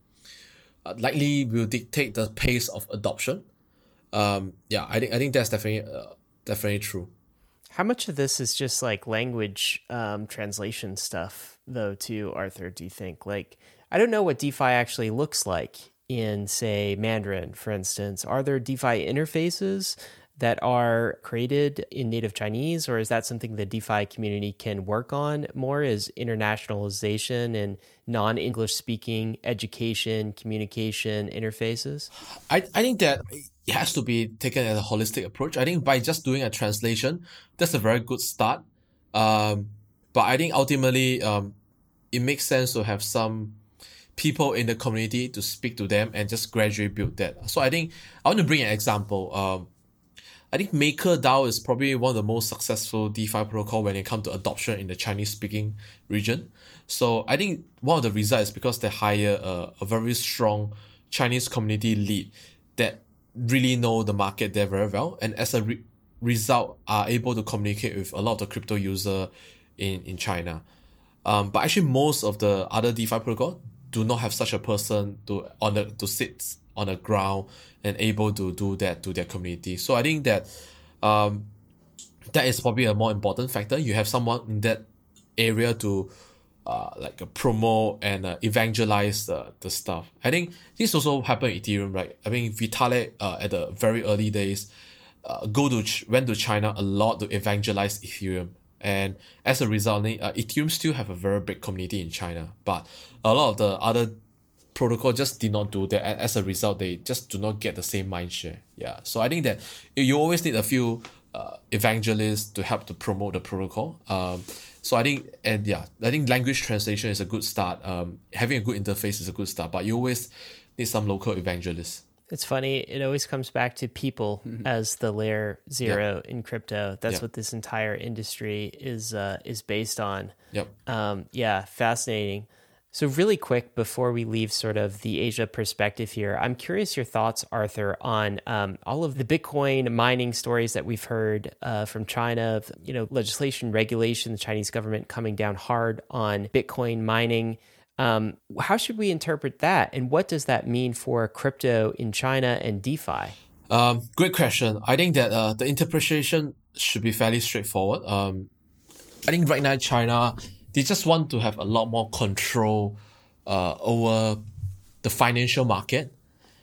Speaker 3: likely will dictate the pace of adoption. Yeah, I think that's definitely true.
Speaker 1: How much of this is just like language translation stuff, though, too, Arthur, do you think? I don't know what DeFi actually looks like in, say, Mandarin, for instance. Are there DeFi interfaces? that are created in native Chinese, or is that something the DeFi community can work on more, is internationalization and non-English speaking education, communication interfaces?
Speaker 3: I think that it has to be taken as a holistic approach. I think by just doing a translation, that's a very good start. But I think ultimately, it makes sense to have some people in the community to speak to them and just gradually build that. So I think I want to bring an example. I think MakerDAO is probably one of the most successful DeFi protocol when it comes to adoption in the Chinese speaking region. So I think one of the results is because they hire a very strong Chinese community lead that really know the market there very well, and as a result are able to communicate with a lot of the crypto user in China. But actually most of the other DeFi protocol do not have such a person to sit on the ground and able to do that to their community. So I think that that is probably a more important factor. You have someone in that area to promote and evangelize the stuff. I think this also happened in Ethereum, right? I mean, Vitalik at the very early days went to China a lot to evangelize Ethereum. And as a result, Ethereum still have a very big community in China, but a lot of the other protocol just did not do that. And as a result, they just do not get the same mind share. Yeah. So I think that you always need a few evangelists to help to promote the protocol. So I think, I think language translation is a good start. Having a good interface is a good start, but you always need some local evangelists.
Speaker 1: It's funny. It always comes back to people as the layer zero in crypto. That's what this entire industry is based on.
Speaker 3: Yep.
Speaker 1: Fascinating. So really quick, before we leave sort of the Asia perspective here, I'm curious your thoughts, Arthur, on all of the Bitcoin mining stories that we've heard from China, legislation, regulation, the Chinese government coming down hard on Bitcoin mining. How should we interpret that? And what does that mean for crypto in China and DeFi?
Speaker 3: Great question. I think that the interpretation should be fairly straightforward. I think right now China, they just want to have a lot more control over the financial market.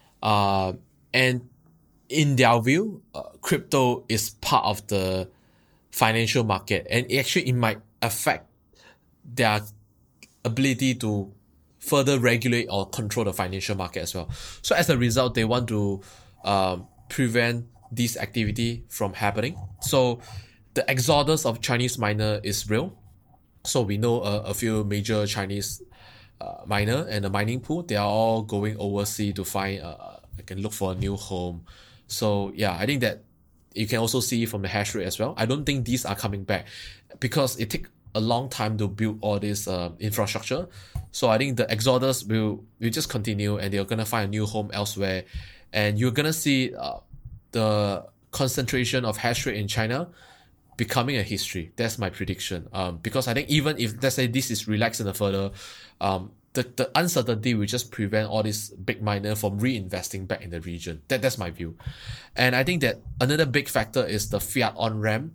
Speaker 3: And in their view, crypto is part of the financial market. And it might affect their ability to further regulate or control the financial market as well. So as a result, they want to prevent this activity from happening. So the exodus of Chinese miner is real. So we know a few major Chinese miner and the mining pool, they are all going overseas to find, can look for a new home. So yeah, I think that you can also see from the hash rate as well. I don't think these are coming back because it takes a long time to build all this infrastructure. So I think the exodus will just continue and they're going to find a new home elsewhere. And you're going to see the concentration of hash rate in China becoming a history. That's my prediction. Because I think even if, let's say, this is relaxed in further, the uncertainty will just prevent all these big miner from reinvesting back in the region. That's my view. And I think that another big factor is the fiat on-ramp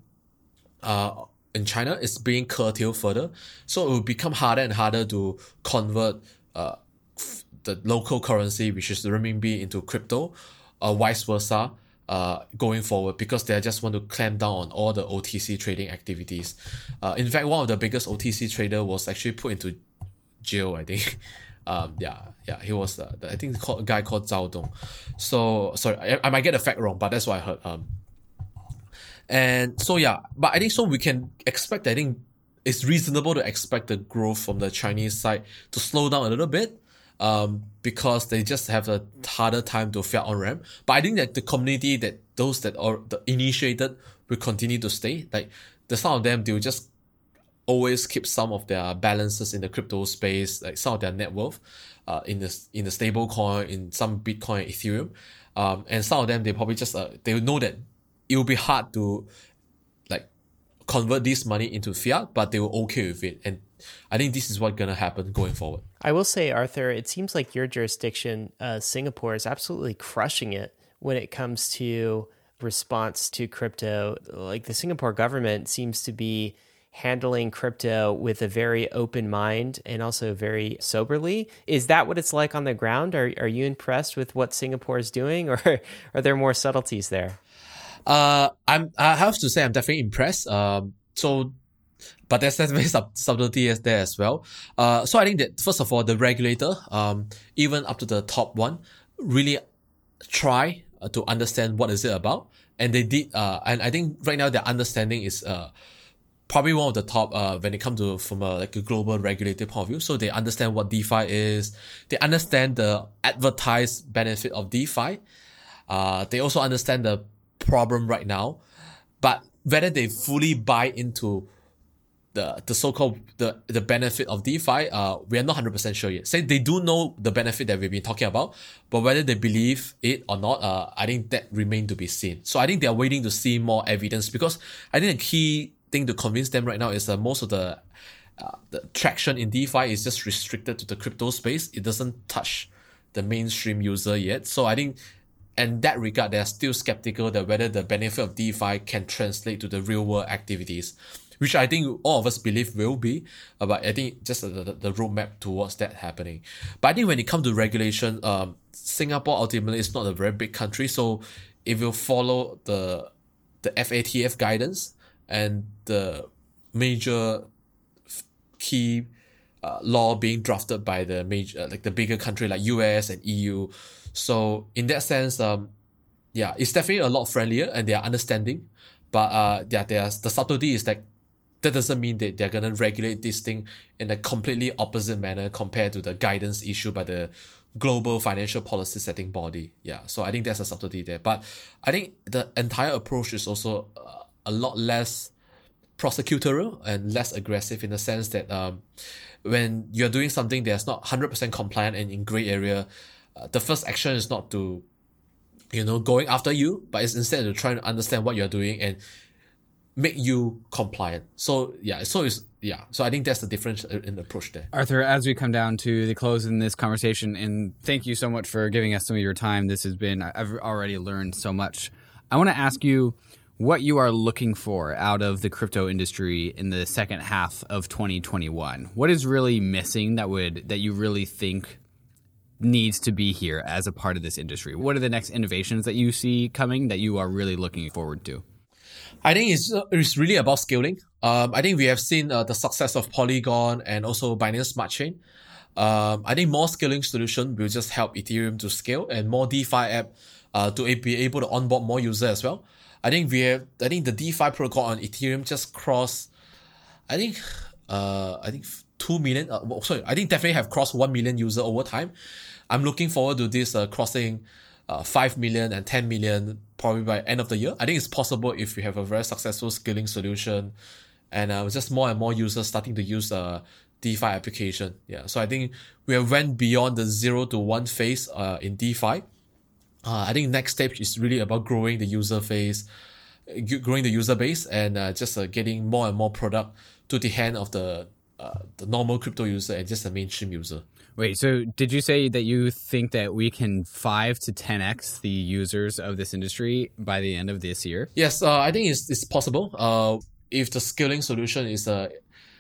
Speaker 3: in China is being curtailed further. So it will become harder and harder to convert the local currency, which is the renminbi, into crypto, or vice versa, going forward, because they just want to clamp down on all the OTC trading activities. In fact, one of the biggest OTC trader was actually put into jail, I think. He was, I think a guy called Zhao Dong. So, sorry, I might get the fact wrong, but that's what I heard. And so, but I think so we can expect, I think it's reasonable to expect the growth from the Chinese side to slow down a little bit, because they just have a harder time to fiat on ramp. But I think that the community, that those that are the initiated, will continue to stay. Like some of them, they will just always keep some of their balances in the crypto space, like some of their net worth, in the stable coin, in some Bitcoin, Ethereum, and some of them, they probably just they will know that it will be hard to like convert this money into fiat, but they were okay with it. And I think this is what's going to happen going forward.
Speaker 1: I will say, Arthur, it seems like your jurisdiction, Singapore, is absolutely crushing it when it comes to response to crypto. Like the Singapore government seems to be handling crypto with a very open mind and also very soberly. Is that what it's like on the ground? Are you impressed with what Singapore is doing, or are there more subtleties there?
Speaker 3: I have to say I'm definitely impressed. But there's definitely subtlety there as well. So I think that first of all, the regulator, even up to the top one, really try to understand what is it about, and they did. And I think right now their understanding is probably one of the top when it comes to from a global regulated point of view. So they understand what DeFi is. They understand the advertised benefit of DeFi. They also understand the problem right now, but whether they fully buy into the so-called the benefit of DeFi, we are not 100% sure yet. Say they do know the benefit that we've been talking about, but whether they believe it or not, I think that remains to be seen. So I think they're waiting to see more evidence, because I think the key thing to convince them right now is most of the traction in DeFi is just restricted to the crypto space. It doesn't touch the mainstream user yet. So I think in that regard, they're still skeptical that whether the benefit of DeFi can translate to the real world activities, which I think all of us believe will be, but I think just the roadmap towards that happening. But I think when it comes to regulation, Singapore ultimately is not a very big country, so if you follow the FATF guidance and the major key law being drafted by the major the bigger country like US and EU, so in that sense, it's definitely a lot friendlier and they are understanding. But there's the subtlety is that doesn't mean that they're gonna regulate this thing in a completely opposite manner compared to the guidance issued by the global financial policy setting body. Yeah, so I think there's a subtlety there. But I think the entire approach is also a lot less prosecutorial and less aggressive, in the sense that when you're doing something that's not 100% compliant and in gray area, the first action is not to going after you, but it's instead to try to understand what you're doing and make you compliant. So I think that's the difference in the approach there.
Speaker 2: Arthur, as we come down to the close in this conversation, and thank you so much for giving us some of your time. I've already learned so much. I want to ask you what you are looking for out of the crypto industry in the second half of 2021. What is really missing that you really think needs to be here as a part of this industry? What are the next innovations that you see coming that you are really looking forward to?
Speaker 3: I think it's really about scaling. I think we have seen the success of Polygon and also Binance Smart Chain. I think more scaling solution will just help Ethereum to scale, and more DeFi app to be able to onboard more users as well. I think the DeFi protocol on Ethereum just crossed, I think 2 million. I think definitely have crossed 1 million user over time. I'm looking forward to this crossing 5 million and 10 million probably by end of the year. I think it's possible if we have a very successful scaling solution and just more and more users starting to use DeFi application. Yeah, so I think we have went beyond the 0 to 1 phase in DeFi. I think next step is really about growing the user base, and just getting more and more product to the hand of the normal crypto user and just the mainstream user.
Speaker 2: Wait, so did you say that you think that we can 5 to 10x the users of this industry by the end of this year?
Speaker 3: Yes, I think it's possible. If the scaling solution is good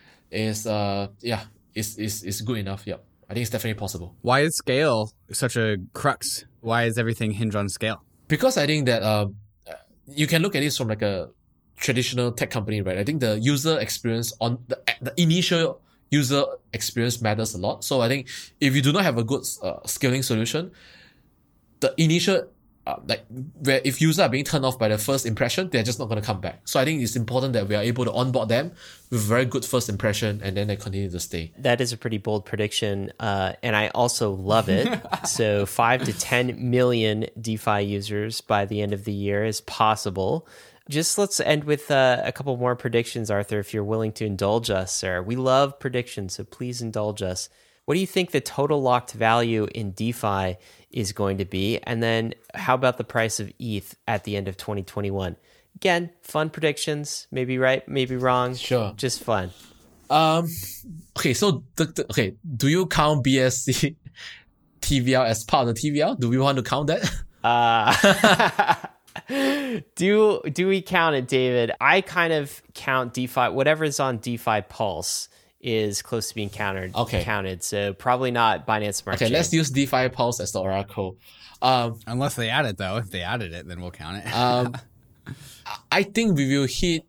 Speaker 3: enough. Yeah, I think it's definitely possible.
Speaker 2: Why is scale such a crux? Why is everything hinge on scale?
Speaker 3: Because I think that you can look at this from like a traditional tech company, right? I think the user experience on the initial user experience matters a lot. So I think if you do not have a good scaling solution, the initial where if users are being turned off by the first impression, they're just not going to come back. So I think it's important that we are able to onboard them with very good first impression, and then they continue to stay.
Speaker 1: That is a pretty bold prediction, and I also love it. So 5 to 10 million DeFi users by the end of the year is possible. Just let's end with a couple more predictions, Arthur, if you're willing to indulge us, sir. We love predictions, so please indulge us. What do you think the total locked value in DeFi is going to be? And then how about the price of ETH at the end of 2021? Again, fun predictions, maybe right, maybe wrong.
Speaker 3: Sure.
Speaker 1: Just fun.
Speaker 3: Okay, so do you count BSC TVL as part of the TVL? Do we want to count that?
Speaker 1: Do we count it, David? I kind of count DeFi, whatever's on DeFi Pulse is close to being counted. So probably not Binance Smart Chain.
Speaker 3: Okay, let's use DeFi Pulse as the oracle.
Speaker 2: Unless they add it, though. If they added it, then we'll count it.
Speaker 3: I think we will hit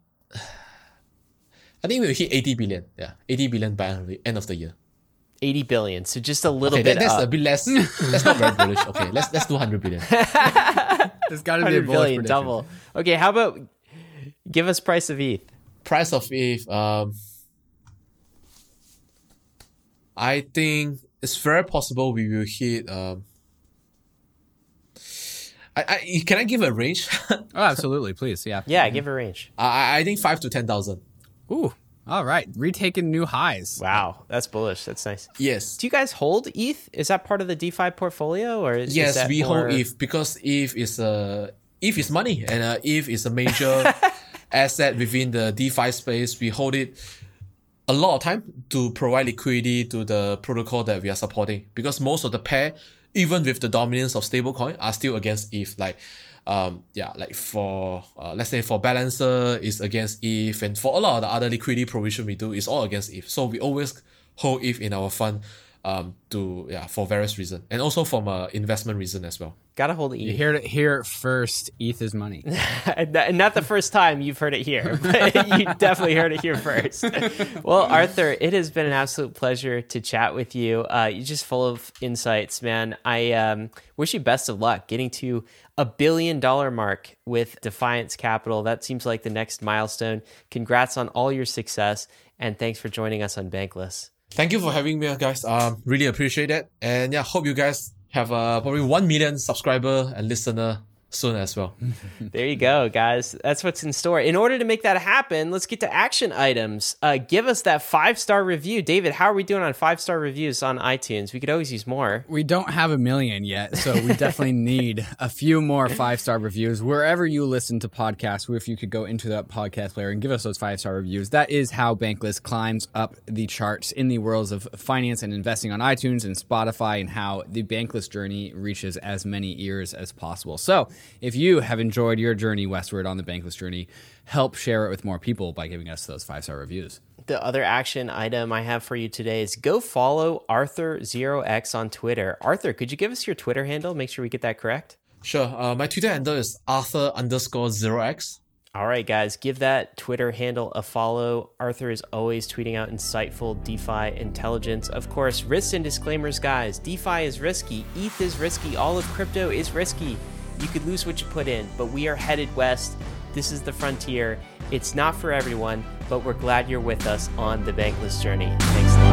Speaker 3: 80 billion. Yeah, 80 billion by the end of the year.
Speaker 1: 80 billion. So just a little
Speaker 3: Okay,
Speaker 1: bit
Speaker 3: that's
Speaker 1: up.
Speaker 3: a bit less. That's not very bullish. Okay, let's do 100 billion.
Speaker 2: There's got to be a
Speaker 1: 100
Speaker 2: bullish
Speaker 1: billion,
Speaker 2: prediction.
Speaker 1: double. Okay, how about give us price of ETH?
Speaker 3: Price of ETH. I think it's very possible we will hit. Can I give a range?
Speaker 2: Oh, absolutely. Please. Yeah.
Speaker 1: Yeah, give a range.
Speaker 3: I think 5 to 10,000.
Speaker 2: Ooh. All right. Retaking new highs.
Speaker 1: Wow, that's bullish. That's nice.
Speaker 3: Yes.
Speaker 1: Do you guys hold ETH? Is that part of the DeFi portfolio, or is
Speaker 3: Yes,
Speaker 1: that
Speaker 3: we
Speaker 1: more...
Speaker 3: hold ETH because ETH is money, and ETH is a major asset within the DeFi space. We hold it a lot of time to provide liquidity to the protocol that we are supporting, because most of the pair, even with the dominance of stablecoin, are still against ETH. Like for let's say for Balancer is against ETH, and for a lot of the other liquidity provision we do is all against ETH. So we always hold ETH in our fund for various reasons, and also from an investment reason as well.
Speaker 1: Gotta hold ETH.
Speaker 2: You heard it here first. ETH is money.
Speaker 1: And not the first time you've heard it here, but you definitely heard it here first. Well, Arthur, it has been an absolute pleasure to chat with you. You're just full of insights, man. I wish you best of luck getting to $1 billion mark with Defiance Capital. That seems like the next milestone. Congrats on all your success, and thanks for joining us on Bankless.
Speaker 3: Thank you for having me, guys. Really appreciate it. And yeah, hope you guys have probably 1 million subscriber and listener soon as well.
Speaker 1: There you go, guys. That's what's in store. In order to make that happen, let's get to action items. Give us that 5-star review. David, how are we doing on 5-star reviews on iTunes? We could always use more.
Speaker 2: We don't have 1 million yet, so we definitely need a few more 5-star reviews. Wherever you listen to podcasts, if you could go into that podcast player and give us those 5-star reviews, that is how Bankless climbs up the charts in the worlds of finance and investing on iTunes and Spotify, and how the Bankless journey reaches as many ears as possible. So if you have enjoyed your journey westward on the Bankless journey, help share it with more people by giving us those 5-star reviews.
Speaker 1: The other action item I have for you today is go follow Arthur0x on Twitter. Arthur, could you give us your Twitter handle? Make sure we get that correct.
Speaker 3: Sure. My Twitter handle is Arthur_0x.
Speaker 1: All right, guys, give that Twitter handle a follow. Arthur is always tweeting out insightful DeFi intelligence. Of course, risks and disclaimers, guys. DeFi is risky. ETH is risky. All of crypto is risky. You could lose what you put in, but we are headed west. This is the frontier. It's not for everyone, but we're glad you're with us on the Bankless journey. Thanks.